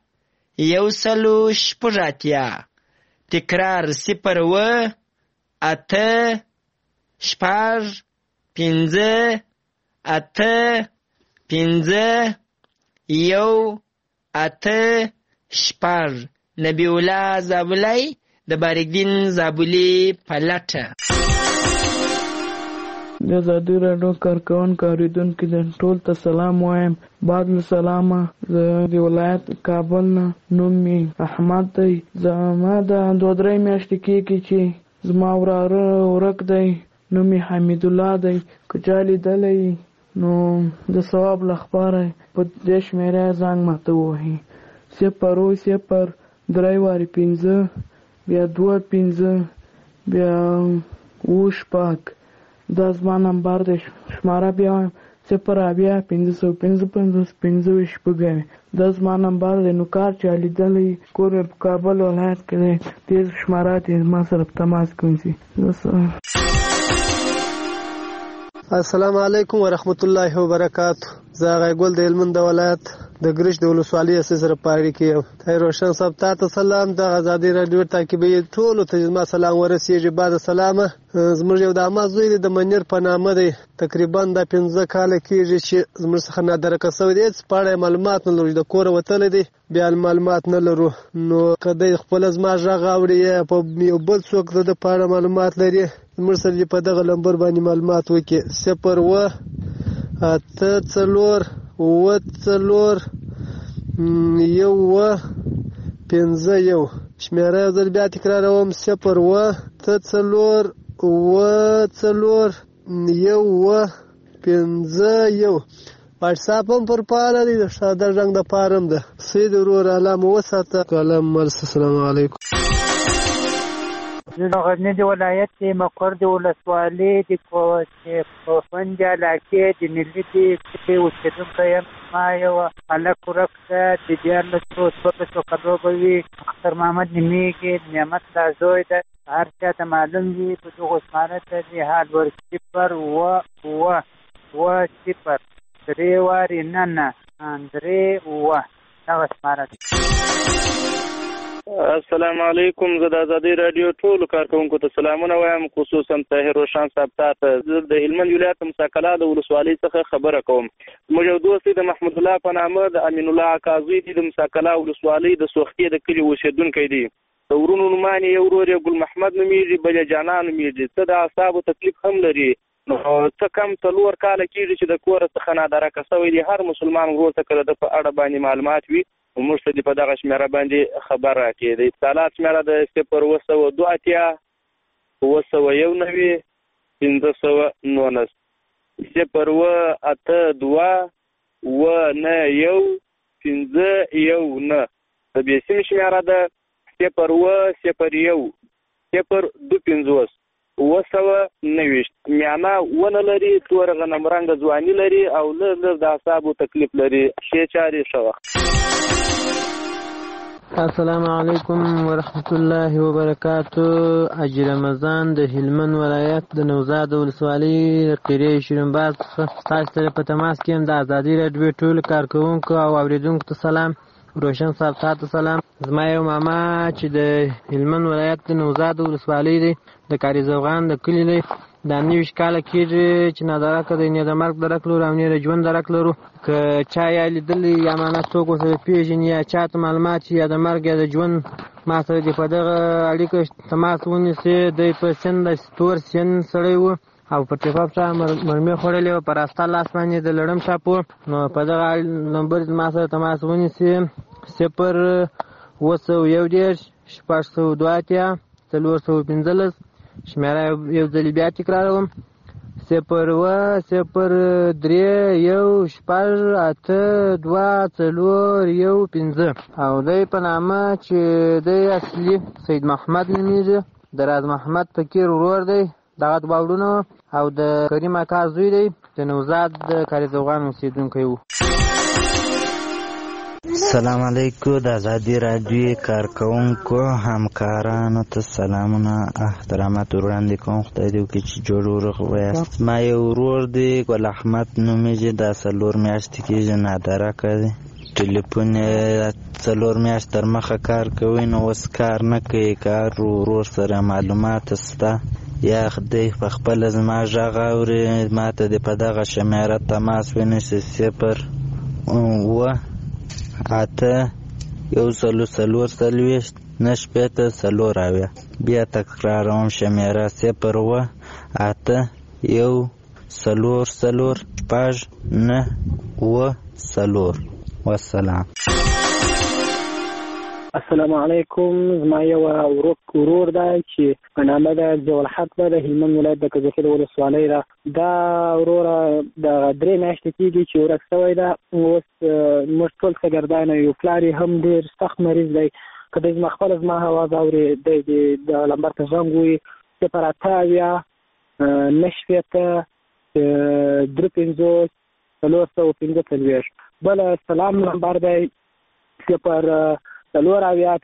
1 تکرار 0 8 شپږ 15 8 15 1 شپږ. نبی الله زابلای د باریک دین زابلی پلټه. د ازادي راډیو کارکونکو اوریدونکو د ټول ته سلام وایم. بعد له سلامه زه د ولایت کابل نه نوم مې احمد دی. زما د 2-3 میاشتې کېږي چې زما وراره ورک دی، نوم یې حمید الله دی. که چا لیدلی نو د ثواب لپاره په دې شمیره زنګ ماته ووهي 0 0 3 وارې 5 بیا 2 5 بیا 8 شپږ دا زما نمبر دی. شماره بیا 0 بیا 555 5 شپږ دا زما نمبر دی. نو کار چا لیدلی کور مې په کابل ولایت کې دی تیز شماره دی ما سره په تماس کوئ. السلام علیکم ورحمت الله وبرکاتہ. زه غیګل د هلمند ولایت د ګرش د ولسوالۍ سره پاړی کې یم. طاهر روشن صاحب تاسو سلام. د آزادۍ رادیو تعقیبي ټولو ته زما سلام ورسیږي. بعد سلامه زموږ یو د اما زوی دی د منیر په نامه دی. تقریبا د 15 کال کېږي چې زموږ څخه نادرکه شوی دی. په اړه معلومات نه لرو. د کور وتلی دی بیا معلومات نه لرو. نو کدی خپل زما غږ اوري په یو بل څوک د په اړه معلومات لري زموږ سره په دغه لمبر باندې معلومات وکړي. 0 8 4 4 1 5 1 شمیره ځل بیا تکراروم 0 8 4 4 1 5 1 واتساپ هم پر پاله دی. د ساده رنګ د پارم ده سید ورور علامه وساته کلام مرس. السلام علیکم. زه د غزني ولایت کې مقر د ولسوالۍ د کوفنج علاقې د ملي کې اوسېدونکی یم. ما یو هلک ورک ده د 1400 کلو به وي. اختر محمد نومېږي. نعمت دا زوی ده. هر چا ته معلوم وي په دغو شماره ته د حال ور 0 0 0 3 وارې نه 3 دغه شماره ده. السلام علیکم. زه د آزادۍ رادیو ټولو کارکوونکو ته سلامونه وایم، خصوصا طاهر روشن صاحب ته. زه د هلمند ولایت مساکلا د ولسوالۍ څخه خبره کوم. زموږ یو دوست د محمد الله په نامه د امین الله اکازوی د مساکلا ولسوالۍ د سوختي د کلي اوسېدونکی دی. د ورونو نومان یې ورور یې ګل محمد نومېږي، بل یې جانان نومېږي. څه د اعصابو تکلیف هم لري. نو څه کم 4 کاله کېږي چې د کوره څخه نادرکه شوی دی. هر مسلمان ورور ته کله د په اړه باندې معلومات وي موږ ته په دغه شمیره باندې خبر راکړي. د اتصالات شمیره د 0 2 اتیا 991 519 0 8 2 9 519 د بیسیم شمیره ده 0 0 0 2 9 میانا ونه لري، تور غنم رنګ ځواني لري او لږ د اعصابو تکلیف لري. شي چاري شو. السلام علیکم ورحمت الله وبرکاتہ. اجي رمضان د هلمند ولایت د نوزاد ولسوالۍ قریه شیرینباز تاسو ته په تماس کې د آزادۍ رادیو ټول کارکوونکو او اوریدونکو ته سلام. روشن صاحب تاسو سلام. زما یو ماما چې د هلمند ولایت د نوزاد ولسوالۍ دی د کاری زوغان د کلی دی. د 90 کال کېږي چې نادرکه دی. نه د مرګ درک لرو او نه د ژوند درک لرو. که چا یا لیدلی یا معنا څوک ورسره پیژني یا چا ته معلومات یا د مرګ یا د ژوند ما سره دې په دغه اړیکه تماس ونیسي. دی په سن د ستور سن سړی و او په ټیپاپ سره مرمۍ خوړلې وه په راسته لاس باندې د لړم شاپ و. نو په دغه نمبر ما سره تماس ونیسي 0 2 602 415 شمیره یو ځل بیا تکراروم 0 0 3 1 8 2 4 1 5 او دی په نامه چې دی اصلي سید محمد نومېږي. د راز محمد فقیر ورور دی. دغه باورونه او د کریم اکا زوی دی. د نوزاد د کاري زوغان اوسېدونکی و. السلام علیکم. د آزادۍ رادیو کارکوونکو همکارانو ته سلامونه احترامات وړاندې کوم. خدای دې وکړي چې جوړ ورغ ویاست. ما یو ورور دی ګل احمد نومېږي. دا 4 میاشتې کېږي نادرکه دی. ټلیفون یې 4 میاشت تر مخه کار کوي نو اوس کار نه کوي. کار ورور سره معلومات شته یا خدای په خپله زما غږ اوري ما ته دې په دغه شمیره تماس ونیسي 0 8 1 4 بیا تکراروم شمیره 0 8 1 4 9 والسلام. السلام علیکم. زما یو ورور دی چې په نامه د ضیاءالحق ده، د هلمند ولایت د کجکي د ولسوالۍ ده. دا وروره د 3 میاشتې کېږي چې ورک شوی ده. اوس موږ ټول شاګردان یو، پلار یې هم ډېر سخت مریض دی. که دی زما هواز اوري د لمبر ته زنګ ووایي 088 9 3 445. بله سلام نمبر دی 0 4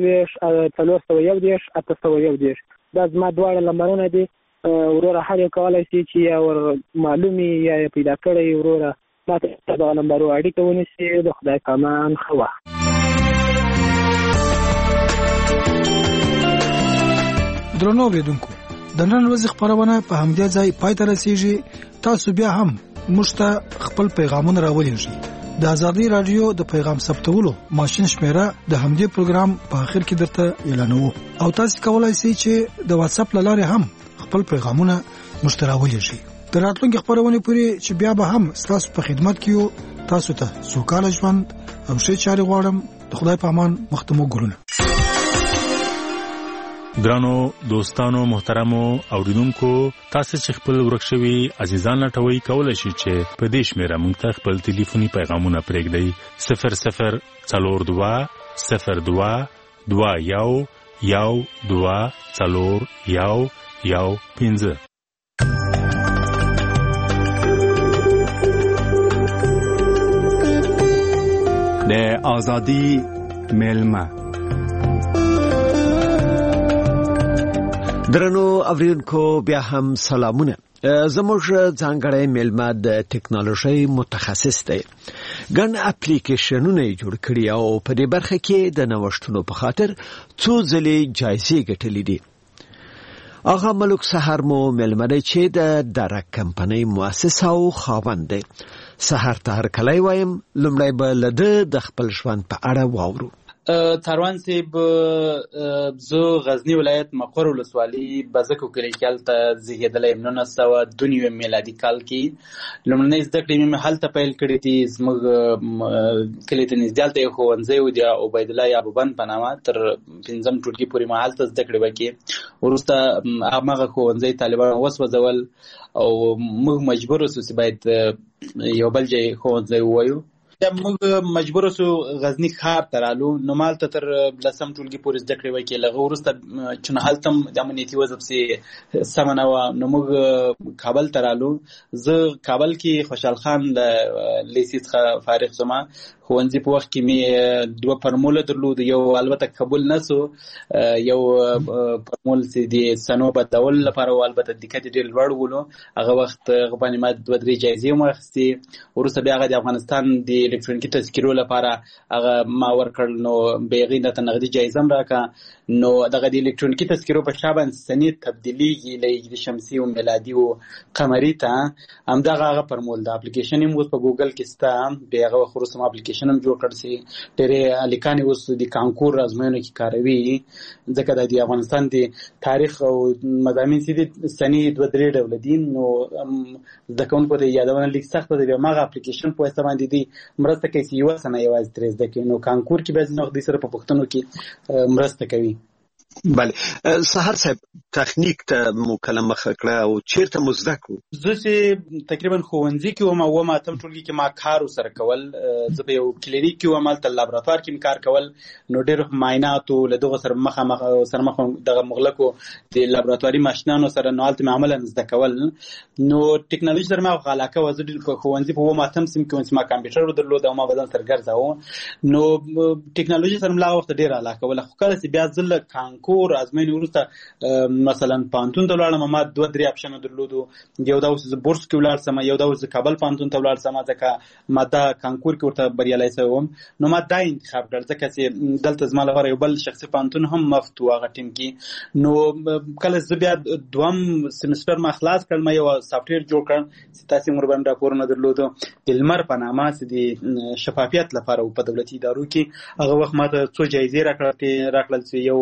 4 دا زما دواړه نمبرونه دي. وروره هر یو کولی شي چې یا ور معلومي یا پیدا کړی وروره ما ته دغه نمبرو اړیکه ونیسي. د خدای پامان ښه وخت. درنو اوریدونکو، د نن ورځې خپرونه په همدې ځای پای ته رسیږي. تاسو بیا هم موږ ته خپل پیغامونه راولېږئ. د ازادي رادیو د پیغام ثبتولو ماشين شمیره د همدې پروګرام په اخر کې درته اعلانوو، او تاسو کولای شئ چې د واتس اپ لارې هم خپل پیغامونه مشتراولېږئ. د راتلونکي خبرونه پورې چې بیا به هم تاسو په خدمت کې یو. تاسو ته سوکاله ژوند او ښه چاري غواړم. د خدای په امان. مختمو ګلونه. ګرانو دوستانو محترمو اوریدونکو، تاسو چې خپل ورکشوي عزیزان لټوي کولای شئ چې په دې شمیره موږ ته خپل ټلیفوني پیغامونه پرېږدئ. 0042 02 21 12 د ازادي ملما. درنو اوریدونکو، بیا هم سلامونه. زموږ ځانګړی ملما د ټکنالوژي متخصص دی. ګڼ اپلیکیشنونه جوړ کړي او په دې برخه کې د نوښتونو په خاطر څو ځلې جایزې ګټلې دي. آغا ملک سحر مو ملما دی چې د درک کمپنۍ مؤسس او خاوند دی. سحر ته هر کله وایم لومړی به لده د خپل ژوند په اړه واورو. تاروان صاحب، زه غزنی ولایت مقر ولسوالۍ بزکو کلی کې هلته زیږېدلی یم. 1992 میلادي کال کې لومړنۍ زده کړې مې هلته پیل کړې دي. زموږ کلي ته نږدې هلته یو ښوونځی و د عبیدالله یعقوبند په نامه. تر 5م ټولګي پورې ما هلته زده کړې وکړې. وروسته هماغه ښوونځی طالبانو وسوځول او موږ مجبور شو چې باید یو بل ځای ښوونځی ووایو. موږ مجبور شو غزنی ښار ته رالو. نو مالته تر 10م ټولګي پورې زده کړې وکړې. له هغه وروسته چې هلته هم د امنیتي وضع پسې سمه نه وه، نو موږ کابل ته رالو. زه کابل کې خوشحال خان له لیسې څخه فارغ شوم. ښوونځي په وخت کې مې 2 فرموله درلود. یو البته قبول نه سو، یو فرمول چې د سنو بدلول لپاره و، البته دقت یې ډېر لوړ ولو. هغه وخت هغه باندې ما 2-3 جایزې هم واخیستې. وروسته بیا هغه د افغانستان د الکترونیکي تذکیرو لپاره هغه ما ورکړل، نو بیا هغې راته نغدي جایزه هم راکړه. نو دغه د الکترونیکي تذکیرو په شا باندې سنې تبدیلیږي له هجري شمسي او میلادي او قمري ته. همدغه هغه فرمول د اپلیکیشن هم اوس په ګوګل کې شته. بیا هغه وخت وروسته ما اپلیکیشن هم جوړ کړ چې ډېرې هلکانې اوس د کانکور ازموینو کې کاروي. ځکه د افغانستان د تاریخ او مضامین چې دي سنې 2-3 ډوله دي. نو زده کوونکو ته یادونه لیک سخته ده. بیا هماغه اپلیکیشن په واسطه باندې دي مرسته کوي چې یوه سنه یوازې ترې زده کړي. نو کانکور کې بعضې وخت دوی سره په پوښتنو کې مرسته کوي. بله سحر صاحب، تخنیک ته مو کله مخه کړه او چیرته مو زده کړو؟ زه چې تقریبا ښوونځي کې وم او 8م ټولګي کې ما کار ورسره کول. زه په یو کلینیک کې وم، هلته لابراتوار کې مې کار کول. نو ډېر معایناتو له دغو سره مخامخ دغه مغلقو د لابراتواري ماشینانو سره نو هلته مې عملا زده کول. نو ټکنالوژي سره ما علاقه وه. زه په ښوونځي په 8م صنف کې وم چې ما کمپیوټر درلود او ما بدن سره ګرځاوه. نو ټکنالوژي سره مې لا وخت ډېره علاقه وله. خو کله چې بیا زه له کور ازموینې وروسته مثلا پوهنتون ته ولاړم، ما 2-3 اپشنه درلودو. یو دا اوس زه بورس کې ولاړ سم، یو دا اوس زه کابل پوهنتون ته ولاړ سم، ځکه ما دا کانکور کې ورته بریالی شوی وم. نو ما دا انتخاب کړ ځکه چې دلته زما لپاره یو بل شخصي پوهنتون هم مفت و هغه ټیم کې. نو کله زه بیا 2م سمستر ما خلاص کړ، ما یو سافټویر جوړ کړ چې تاسې مور باندې راپورونه درلودو د لمر په نامه چې د شفافیت لپاره په دولتي ادارو کې. هغه وخت ما ته 2 جایزې راکړل چې یو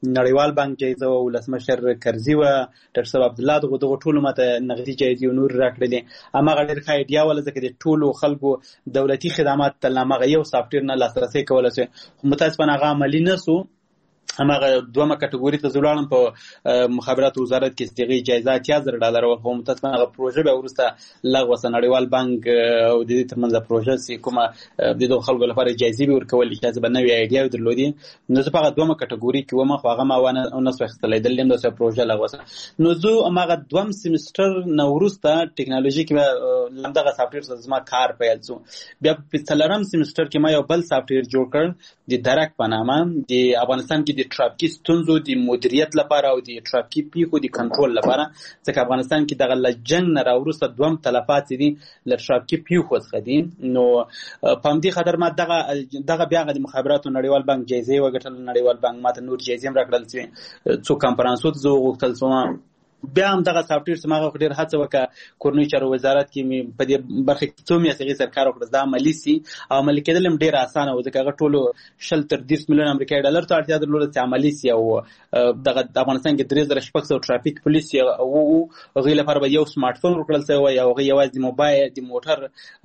نړیوال بانک جایزه او ولسمشر کرزي و ډاکټر صاحب عبد الله دغه ټولو ماته نغدي جایزې نور راکړلې. هماغه ډېر ښه ایډیا ولا ځکه د ټولو خلکو دولتي خدمات تل هماغه یو سافټویر نه لاسرسي کولی شي، خو متاسفانه هغه عملي نه سو. هماغه دومره کټګوري ته زوړم په مخابراتو وزارت کې استغی جایزه $80,000 او هم متاسفانه هغه پروژه به ورسته لغوه نړیوال بانک او د دې ترمنځ پروژه سي کومه د دوه خلکو لپاره جایزې به ورکول چې به نوې ایډیا درلودي. نو زه په هغه دومره کټګوري کې ومه خو هغه ما ونه نو څه دلیم د پروژه لغوه. نو زه هغه دوم سیمستر نو ورسته ټکنالوژي کې لمدغه سافټویر زما کار پیل شو. بیا په څلورم سیمستر کې ما یو بل سافټویر جوړ کړ د درک په نامه. د افغانستان کې د ټرافیکي ستونزو د مدیریت لپاره او د ټرافیکي پیښو د کنټرول لپاره، ځکه افغانستان کې دغه لجنګ نه راوروسته دوم تلفات دي ل ټرافیکي پیښو څخه دي. نو په همدې خاطر ما دغه بیا د مخابراتو نړیوال بانک جایزې وګټل. نړیوال بانک ماته نور جایزې هم راکړل چې څو کنفرانسو ته زه وغوښتل سوم. بیا هم دغه سافټویر چې ما ډېر هڅه وکړه کورنیو چارو وزارت کې مې په دې برخه کې څو میاشتې سره کار وکړ دا عملي سي او عملي کېدل هم ډېر اسانه و ځکه هغه ټولو 30 ملیون امریکایي ډالر ته اړتیا درلوده چې عملي سي. او دغه افغانستان کې 3600 ټرافیک پولیس او هغوی لپاره به یو سمارټ فون ورکړل شوی او هغوی یوازې د موبایل د موټر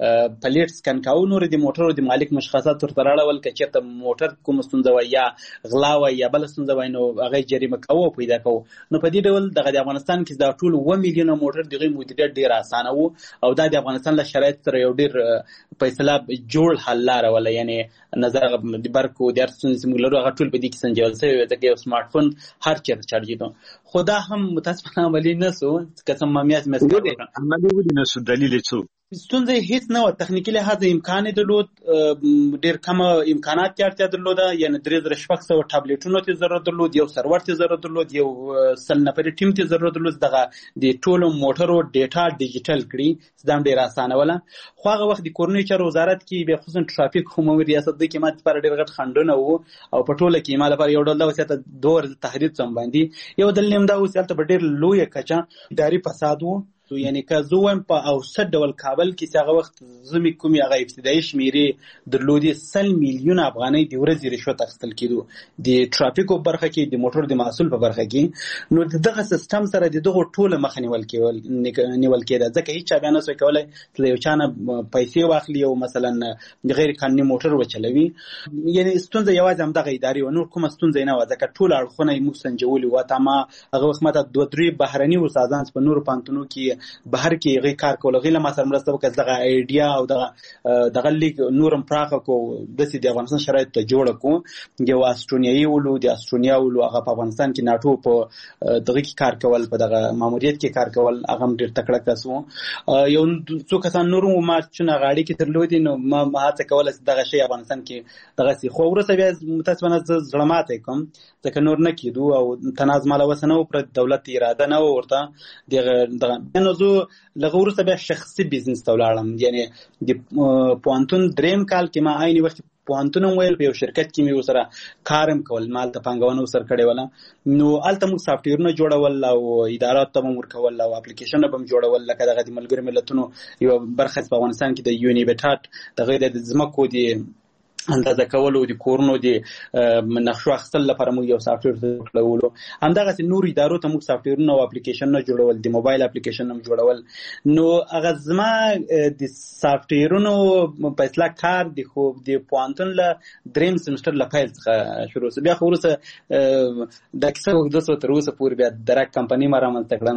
پلیټ سکن کوو، نور د موټرو د مالک مشخصات ورته راړول که چېرته موټر کوم ستونزه وای یا غلا وای یا بله ستونزه وای نو هغه جریمه کوو او پیدا کوو. نو په دې ډول دغه د افغانستان کې دا ټول 1 میلیون موټر دغه مدیریت ډیر اسانه وو او دا د افغانستان له شرایط سره یو ډیر فیصله جوړ حل لاره ولا یعنی نظر د برکو د ارسون سیمولر هغه ټول په دې کې سنجول شوی ځکه یو سمارټ فون هر چیرته چارجېدو. خدا هم متاسفانه عملي نه سو قسم مامیات مسکو عملي ودی نه سو دلیل څه ستونزه هیڅ نه و. تخنیکی لحاظ امکان درلود، ډیر کم امکانات ته اړتیا درلوده، یعنی 3600 ټابلیټونو ته ضرورت درلود، یو سرور ته ضرورت درلود، یو سل نفري ټیم ته ضرورت درلود دغه د ټولو موټرو ډیټا ډیجیټل کړي دا ډیر اسانه ولا. خو هغه وخت د کورنیو چارو وزارت کې به خصوصا ټرافیک عمومي ریاست د کې ماته پر ډیر غټ خندونه وو او په ټوله کې مال پر یو ډول وسیته دور تحریر سم باندې یو دل نیم دا وسیته په ډیر لوی کچا اداري فساد وو. یعنی که زوم په اوسط ډول کابل کې هغه وخت زمي کومي هغه ابتدایي شمیرې درلودي 100 میلیون افغانۍ د ورځې رشوت اخیستل کېدو د ټرافیکو برخه کې د موټر د محصول په برخه کې. نو دغه سیستم سره دغه ټوله مخ نیول کېده ځکه هیڅ بیا نه سوی کولای چې یو چانه پیسې واخلي او مثلا غیر قانوني موټر وچلوي. یعنی ستونزه یوازې هم دغه اداري و نور کومه ستونزه نه و ځکه ټول اړخونه یې موږ سنجولي و. تما هغه وخت ماته 2-3 بهرني استادان په نور پانتونو کې بهر کې غي کار کول غي له ما سره مرسته وکړه دغه ایډیا او دغه لیک نورم پراخه کو د سې د افغانستان شرایط ته جوړ کو. یو استرونیایي ولو د استرونیا ولو هغه په افغانستان کې ناتو په دغه کې کار کول په دغه ماموریت کې کار کول هغه ډیر تکړه کسو. یو څو کسان نور ما چې غاړي کې ترلودي نو ما هڅه کوله دغه شی افغانستان کې دغه سي خو ورسره بیا متاسفانه ظلمات کوم ځکه نور نه کیدو او تناز مال وسنه پر دولت اراده نه ورته دغه نو لغه ورسته بیا شخصي بزنس ته ولاړم. یعنی د پوانتون دریم کال کې ما عین وخت پوانتون ویل په یو شرکت کې مې وسره کارم کول مال ته پنګونه وسره کړي ولا. نو الته موږ سافټویرونه جوړول او ادارات ته ورکول او اپلیکیشن به جوړول لکه دغه د ملګری ملتونو یو برخه په افغانستان کې د یونیبټات دغه د زمکو دی اندازه کول او د کورونو د نقشو اخیستل لپاره موږ یو سافټویر جوړولو. همدغه نور ادارو ته موږ سافټویرونه او اپلیکیشنونه جوړول د موبایل اپلیکیشن هم جوړول. نو هغه زما د سافټویرونو په اصلاح کار د خو د پوانتون له دریم سیمستر له پیل څخه شروع شو. بیا خو وروسته د کیسه وګدسو تر اوسه پورې بیا درک کمپنی ما رامنځته کړه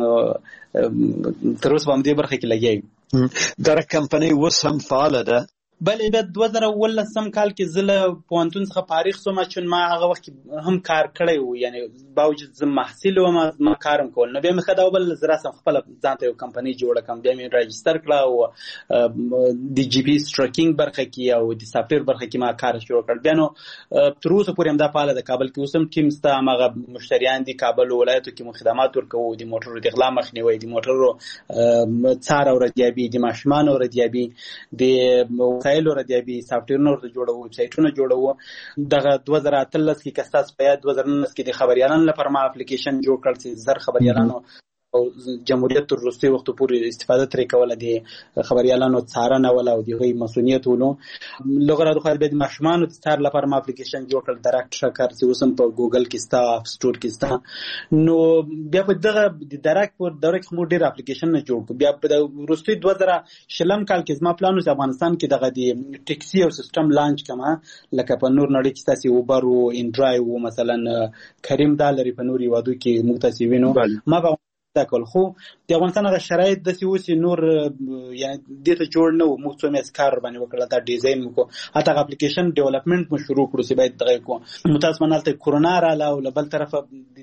نو تر اوسه هم دې برخه کې لګیږي. درک کمپنی اوس هم فعاله ده؟ بلې د 2019 کال کې زله پوانتون څخه فارغ شوم چې ما هغه وخت هم کار کړی و یعنی باوجود زه محصل وم ما کارم کول. نو بیا مې خدای بل زرا سم خپل ځان ته یو کمپنی جوړه کړم بیا مې راجستر کړه او د جی پی ستراکینګ برخه کې او د سافټویر برخه کې ما کار شروع کړ. بیا نو تر اوسه پورې هم دا پاله د کابل کې اوسم ټیم ستا هغه مشتریان دي کابل ولایتو کې مو خدمات ورکوو د موټرو د غلا مخنیوي د موټرو څار او ردیابي د ماشومان او ردیابي د وسایل ردیابي سافټویرونه ورته جوړوو ویب سایټونه جوړوو. دغه 2013 کې کستاس په 2019 کې د خبريالانو لپاره ما اپلیکیشن جوړ کړ چې زر خبريالانو جمهوریت تر وروستي وخت پورې استفاده ترې کوله د خبريالانو څارنه ولا او د غي مسؤلیت ولو لغره د خپل د ماشومان د څار لپاره ما اپلیکیشن جوړ کړ ډایرکټ شکر چې وسم په ګوګل کې ستا اپ سٹور کې ستا نو بیا په دغه د ډایرکټ پر دوره کې مو ډیر اپلیکیشن نه جوړ کو بیا په وروستي 2000 کال کې زما پلان و افغانستان کې دغه د ټیکسي او سیستم لانچ کما لکه په نور نړۍ کې تاسو اوبر او انډرایو او مثلا کریم دالری په نوري وادو کې متاسوینو ما تاکل خو د افغانستان غو شرایط د سیوسی نور یعنی دته جوړ نه مو څو مې کار باندې وکړه دا ډیزاین مو هغه اپلیکیشن ډیولپمنٹ مو شروع کړو چې باید دغه کو متاسفانه ته کورونا رااله او بل طرف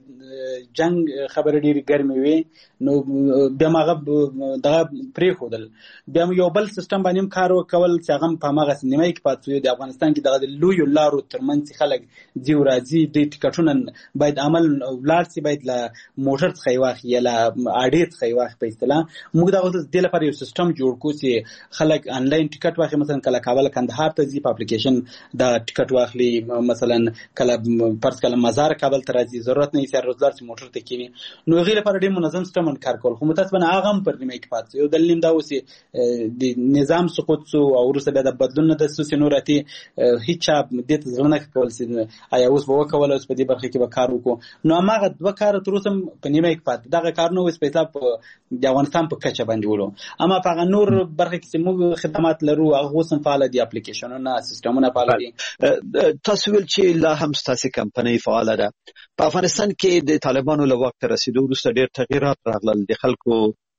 جنگ خبر ډیری ګرمي وي نو بیا ماغه دغه پرې خودل بیا یو بل سیستم باندې کار وکول چې هغه په ماغه سینمای کې پاتې د افغانستان کې دغه لوی لارو ترمنځ خلک دیو راځي د ټیکټونه باید عمل ولار سي باید له موټر څخه واخی یا اډیټ څخه واخی په اصطلاح موږ دغه د لپاره یو سیستم جوړ کو چې خلک انلاین ټیکټ واخی مثلا کله کابل کندهار ته ځي په اپلیکیشن دا ټیکټ واخلي مثلا کله پرس کله مزار کابل ته راځي ضرورت نه یې روزګار چې موټر ته کینی نو غیر لپاره ډیر منظم سیستم کار کول خو متاسفانه هغه هم پر نیمه کې پاتې یو دلیل دا اوسې د نظام سقوط سو او ورسره د بدلون د سوسي نوراتي هیڅ د ځلنه کول سي آیا اوس به وکول اوس په دې برخه کې به کار وکړو نو هغه دوه کار تر اوسه په نیمه کې پاتې دغه کار نو اوس په حساب د افغانستان په کچه باندې ولو اما په نور برخه کې موږ خدمات لرو هغه اوس فعال دي اپلیکیشنونه سیستمونه فعال دي تاسو ول چې لا هم ستاسو کمپنۍ فعال ده په افغانستان کې د طالبانو له وخت رسیدو وروسته ډېر تغیرات راغلل د خلکو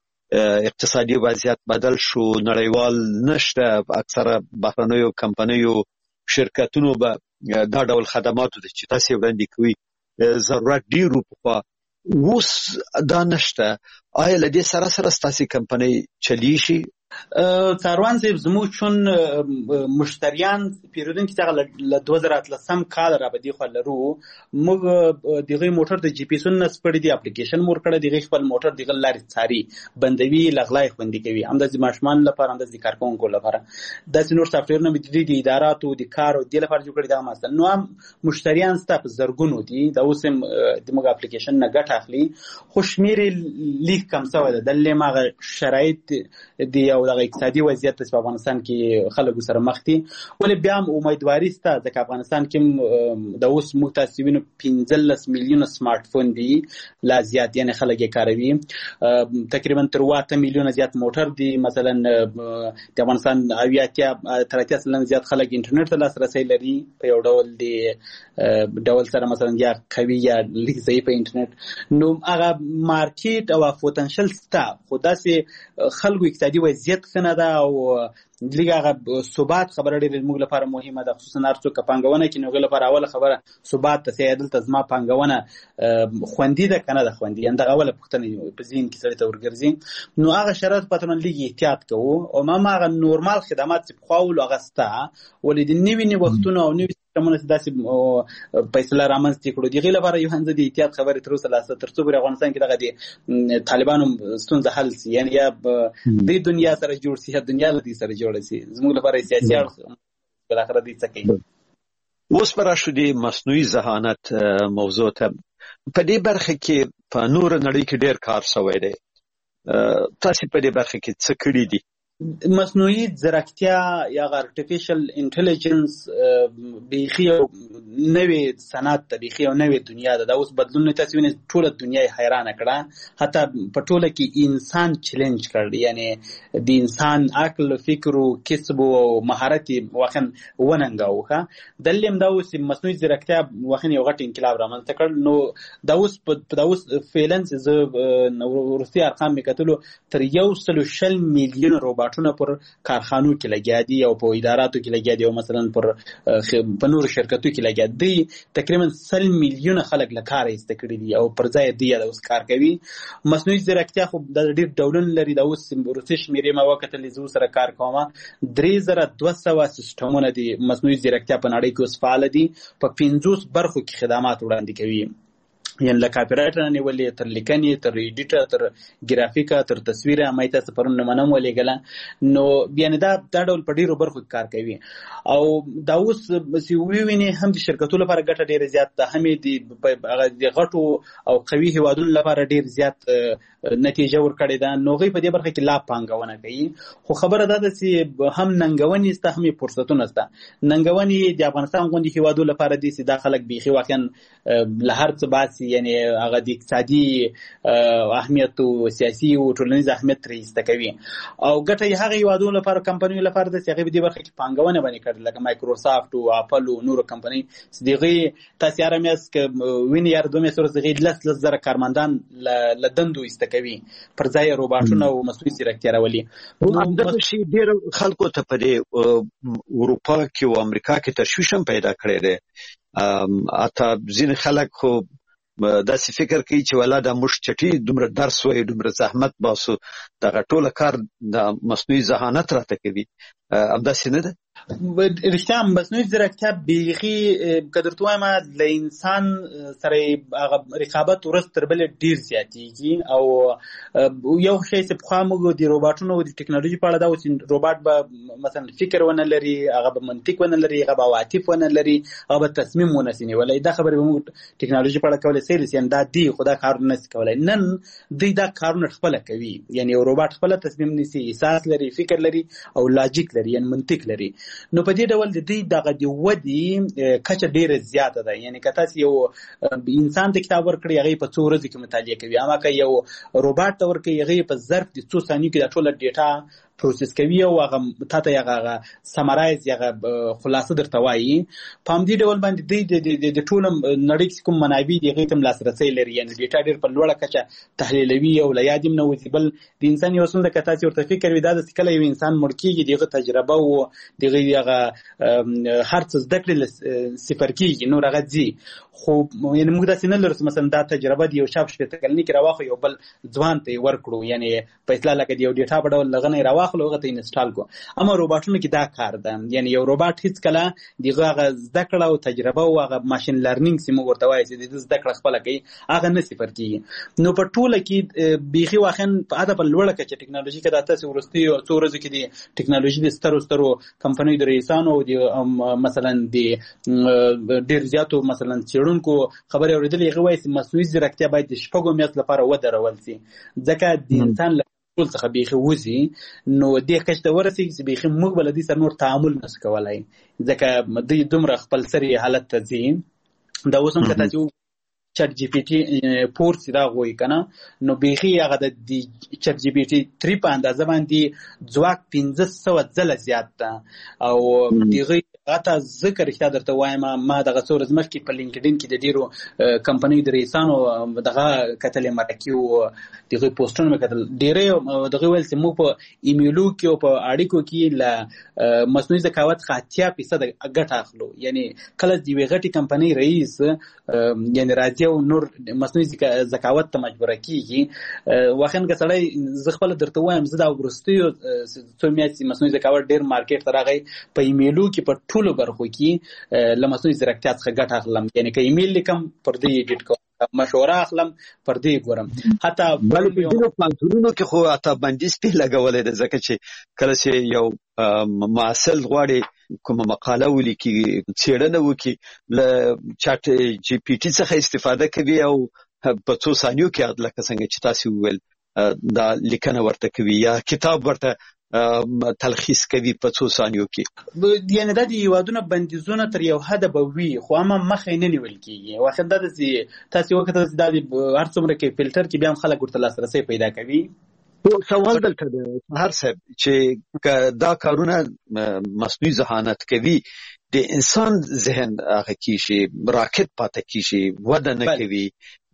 اقتصادي وضعیت بدل شو نړیوال نشته اکثره بهرنیو کمپنیو شرکتونو به دا ډول خدماتو چې تاسو وړاندې کوي ضرورت ډیرو په اوس دا نشته آیا لدې سره سره ستاسو کمپنۍ چلی شي څاروان صاحب زموږ چون مشتریان پیرودونکو څنګه ل 2013 کال را بدی خو لرو موږ دغه موټر د جی پی اس نس پړې دی اپلیکیشن مور کړه دغه خپل موټر دغه لاري څاري بندوي لغلای خوندې کوي همداسې ماشومان لپاره همداسې کارکونکو لپاره د سينور سافټویر نه د اداراتو د کار او د لپاره جوړ کړی دا مثلا نو هم مشتریان ستاسو زرګونو دي دا اوس هم د موږ اپلیکیشن نه ګټ اخلي خوشمیر لیک کم څه ده د لمغه شرایط دی او د اقتصادي وضعیت په افغانستان کې خلکو سره مخ دي ولې بیا هم امیدواري سته د افغانستان کې د اوس متاسوینو 15 میلیون سمارټ فون دي لا زیات یعنی خلک یې کاروي تقریبا تر 8 میلیون زیات موټر دي مثلا د افغانستان اویاتیا تر 30% زیات خلک انټرنیټ ته لاسرسي لري په یو ډول سره مثلا یا قوي یا لیک ضعیف انټرنیټ نو هغه مارکیټ او پوتنشل ستا خدا سي خلکو اقتصادي وضعیت خنه ده او لږه ثبات خبره ډېر موږ لپاره مهمه ده خصوصا هرڅو کپانګونه کې نو لپاره اوله خبره ثبات ته سیادل تزما پانګونه خوندې ده کنه ده خوندې انده اوله پختنه په ذهن کې سره تورګرځي نو هغه شرط پاتون لږ احتیاط کوو او ما هغه نورمال خدمات چې خواول غستا ولې د نیوی وختونو او نیوی سیستمونه داسې پیسې رامنځته کړو دغه لپاره یو هنځ د احتیاط خبره تر اوسه لاسه تر څو افغانستان کې دغه د طالبانو ستونزه حل سي یعنی یا د دنیا سره جوړ سي دنیا له سره جوړ سي زموږ لپاره سیاسي اړخ په اخر دي څه کوي اوس پر شو د مصنوعي ذهانت موضوع ته په دې برخه کې په نور نړۍ کې ډېر کار شوی دی تاسو په دې برخه کې څه کړی دي مصنوعي ځیرکتیا یا ارتفیشل انټيليجنس بيخي نوې صنعت بيخي نوې دنیا ده اوس بدلون تاسو وینئ ټول دنیا حیران کړه حتی په ټوله کې انسان چیلنج کړ یعنی د انسان عقل فکر او کسب او مهارت واخن وننګاوه دلیم دا اوس مصنوعي ځیرکتیا واخن یو غټ انقلاب رامنځته کړ نو دا اوس فیلنس ز ورستی ارقام میکتلو تر 1.6 میلیون روباټونه پر کارخانو کې لګیا دي او په اداراتو کې لګیا دي او مثلا په نور شرکتو کې لګیا دي تقریبا 100 میلیون خلک له کار ایست کړي دي او پر ځای دی دا اوس کار کوي مصنوعي ځیرکتیا خو د ډېر ډولونه لري دا اوس ورته شمیرې ما وخت له زو سره کار کوم 3200 سیستمونه دي مصنوعي ځیرکتیا په نړۍ کې اوس فعال دي په 50 برخو کې خدمات وړاندې کوي یعنی له کاپی رایټ نه نیولې تر لیکنې تر ایډیټر تر ګرافیکا تر تصویره مې تاسو پرون منم ولېګله نو یعنی دا ډول په ډیرو برخو کار کوي او دا اوس سی ویني هم د شرکتونو لپاره ګټه ډیره زیات ده هم د غټو او قوي هیوادونو لپاره ډیر زیات نتیجه ورکړې ده نو غي په دې برخه کې لا پانګونه کوي خو خبره ده چې هم ننګونی است هم فرصتونه است ننګونی د افغانستان غونډې هیوادونو لپاره دي چې دا خلک بيخي واقعا له هر څه باسي یعنی هغه د اقتصادي اهمیت او سیاسي او ټولنیز اهمیت ترېسته کوي او ګټه یې هغه هیوادونو لپاره کمپنیو لپاره د هغه په دې برخه کې پانګونه باندې کړل لکه مایکروسافت او اپل او نورو کمپنۍ دغه تاسو ارمیاس ک وین یار دومره سره دغه لزر کارمندان لدندو استکوي پر ځای روباټونه او مصنوعي ځیرکتیا راولي نو د شي ډیر خلکو ته په اروپا کې او امریکا کې تشویش هم پیدا کړی دی اته ځین خلک خو داسې فکر کوي چې ولاده موږ چټي دومره درس وایي دومره زحمت باسو دغه ټوله کار د مصنوعي ذهانت راته کوي همداسې نه ده رښتیا مصنوعي ځیرکتیا بیخي قدر ته وایم له انسان سره رقابت ورځ تر بلې ډیر زیاتېږي او یو شی چې پخوا موږ د روباټونو او د ټکنالوژي په اړه دا چې روباټ به مثلا فکر ونه لري هغه به منطق ونه لري هغه به عواطف ونه لري هغه به تصمیم ونه سي نیولای دا خبره به موږ ټکنالوژي په اړه کولای سي یعنی دا دی خدا کار نه سي کولای نن دوی دا کارونه خپل کوي یعنی روباټ خپل تصمیم نیسي احساس لري فکر لري او لاجیک لري یعنی منطق لري نو په دې ډول د دې دغه د ودی کچه ډیره زیاته ده یعنی که تاسو یو انسان د کتاب ورکړي هغه په 2 ورځې کې مطالعه کوي اما که یو روباټ ته ورکړي هغه په ظرف د 2 ثانیو کې د ټوله ډیټا پروسس کوي او هغه تاسو هغه سمرایز هغه خلاصه درته وایي په همدې ډول باندې د ټول نړۍ کوم منابع دی هغه تم لاسرسي لري یعنی ډیټا ډیر په لوړه کچه تحلیلوي او لا یادم نه وځي بل د انسان یو څنګه که تاسو ورته فکر وي دا د کله یو انسان مړ کیږي دغه تجربه او دغه هر څه زده کړل صفر کیږي نو هغه ځي خو یعنی موږ داسې نه لرو مثلا دا تجربه دی یو شاب شپته کلنی کې راوخو یو بل ځوان ته ورکړو یعنی په اصطلاح لکه یو ډیټا په ډول لغنه راوخلو هغه ته انسټال کو اما روباټونو کې دا کار ده یعنی یو روباټ هیڅ کله دغه زده کړه او تجربه او هغه ماشين لرنینګ سیمه ورته وایي چې د زده کړه خپل کوي هغه نه صفر کیږي نو په ټوله کې بیخي واخن په اده په لوړه کې ټکنالوژي کې د تاسو ورستي او څورز کې د ټکنالوژي د سترو کمپنیو د رئیسانو او د مثلا د ډیر زیاتو مثلا چېرونکو خبرې اورېدلې هغه وایي چې مصنوعي ځیرکتیا باید د شپږو میاشتو لپاره ودرول شي ځکه د انسان ټول څخه بیخي وځي نو دې کچ ته ورسېږي چې بیخي موږ به له دې سره نور تعامل نشو کولی ځکه دوی دومره خپل سري حالت ته ځي دا اوس هم که تاسو چټ جی پی ټي 4 چې دا غوي کنه نو بیخي هغه د چټ جی پی ټي 3 په اندازه باندې ځواک 1500 ځله زیات ده او دغه غاټه ذکر اخته درته وایم ما دغه څور زمخ کې په لینکډین کې د ډیرو کمپنۍ د رئیسانو دغه کتلې مرکیو دغه پوسټونه مکتل ډیره دغه ویل چې مو په ایمیلو کې او په اړیکو کې ل مصنوعي ذکاوت 80% ګټه اخلو یعنی کله دی غټي کمپنۍ رئیس یعنی راځي او نور مصنوعي ذکاوت ته مجبور کیږي واخن که سړی زغفل درته وایم زه دا ورستیو څو میاشتې مصنوعي ذکاوت ډیر مارکیټ ته راغی په ایمیلو کې په ټولو برخو کې لمصنوعي ځیرکتیا څخه ګټه اخلم یعنی که ایمیل لیکم پر دې ایډیټ کوم مشوره اخلم پر دې ګورم حتی بل په دې پلانونو کې خو اته بندیز په لګولې ده ځکه چې کله چې یو معاصل غواړي کومه مقاله ولیکي څېړنه وکړي ل چټ جی پی ټي څخه استفاده کوي او په څو ثانیو کې لکه څنګه چې تاسو ویل دا لیکنه ورته کوي یا کتاب ورته تلخیص کوي په څو ثانیو کې یعنی د یوادونه بندیزونه تر یو حد به وي خو هم مخې نه نیول کیږي واخر د تاسو وخت د هر څومره کې فلټر کې بیا خلک ورته لاسرسي پیدا کوي سوال دلته ده هر څه چې دا کارونه مصنوعي ذهانت کوي د انسان ذهن هغه کیږي راکټ پاتې کیږي وده نه کوي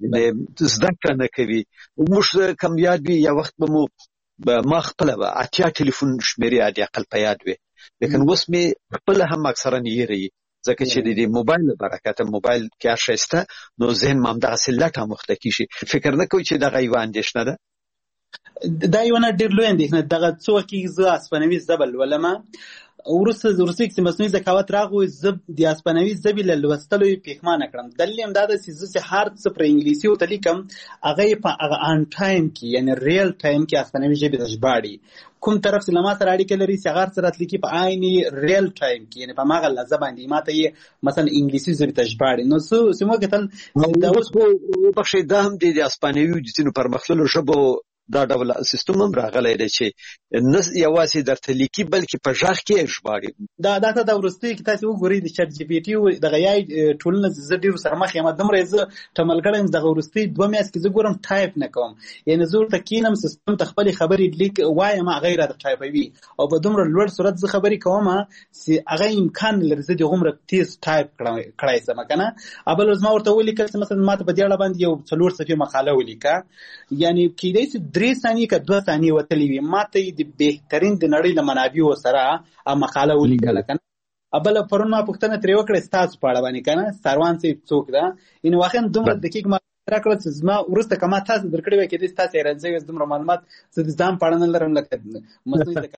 د زده کړه نه کوي موږ کم یاد وي یا وخت به مو ما خپل اتیا ټلیفون شمیرې عادي عقل په یاد وي لیکن اوس می خپل هم اکثرا یری ځکه چې د موبایل برکت موبایل کې شایسته نو ذهن مام د اصلته مختکی شي فکر نه کوي چې دغه یو اندیشنه ده دا یو نه ډیر لوی اندیشنه دغه څوک چې ز اسپنوي زبل ولما وروسته چې مصنوعي ذکاوت راغی زه د اسپانوي ژبې له لوستلو یې پښیمانه کړم. دلیل هم دا ده چې زه هر څه پر انګلیسي ورته لیکم هغه یې په هغه آن ټایم کې یعنې ریل ټایم کې اسپانوي ژبې ته ژباړي. کوم طرف چې له ما سره اړیکه لري چې هغه هر څه راته لیکي په عین ریل ټایم کې یعنې په هماغه لحظه باندې ما ته یې مثلا انګلیسي ژبې ته ژباړي. نو څه مو کتل دا اوس وبخښئ دا هم د اسپانوي د ځینو پرمختللو ژبو دا ډول سیستم هم راغلی دی چې نه یوازې درته لیکي بلکې په غږ کې ژباړي. دا ته د وروستیو کې تاسې وګورئ د چټ جي پي ټي دغه یای ټولنه زه ډېرو سره مخ یم دومره زه ټمل کړی یم دغه وروستۍ 2 میاشتې کې زه ګورم ټایپ نه کوم یعنې زه ورته کینم سیستم ته خپلې خبرې لیک وایم هغه یې راته ټایپوي او په دومره لوړ صورت زه خبرې کوم چې هغه امکان نه لري زه د هغومره تیز ټایپ کړی شم که نه. بل ورځ ما ورته ولیکل چې مثلا ما ته په دې اړه باندې یو 4 صفحې مقاله ولیکه یعنې کیدای شي 3 ثانیې که 2 ثانیې وتلې وي ما ته یې د بهترین د نړۍ له منابعو سره مقاله ولیکله که نه. بله پرون ما پوښتنه ترې وکړې ستاسو په اړه باندې که نه سروان صاحب څوک ده یعنې واقعا دومره دقیق ما راکړه چې زما وروسته که ما تاسو درکړې وای کېدای شي تاسو حیران شوي یاست دومره معلومات زه د ځان په اړه نه لرم لکه مصنوعي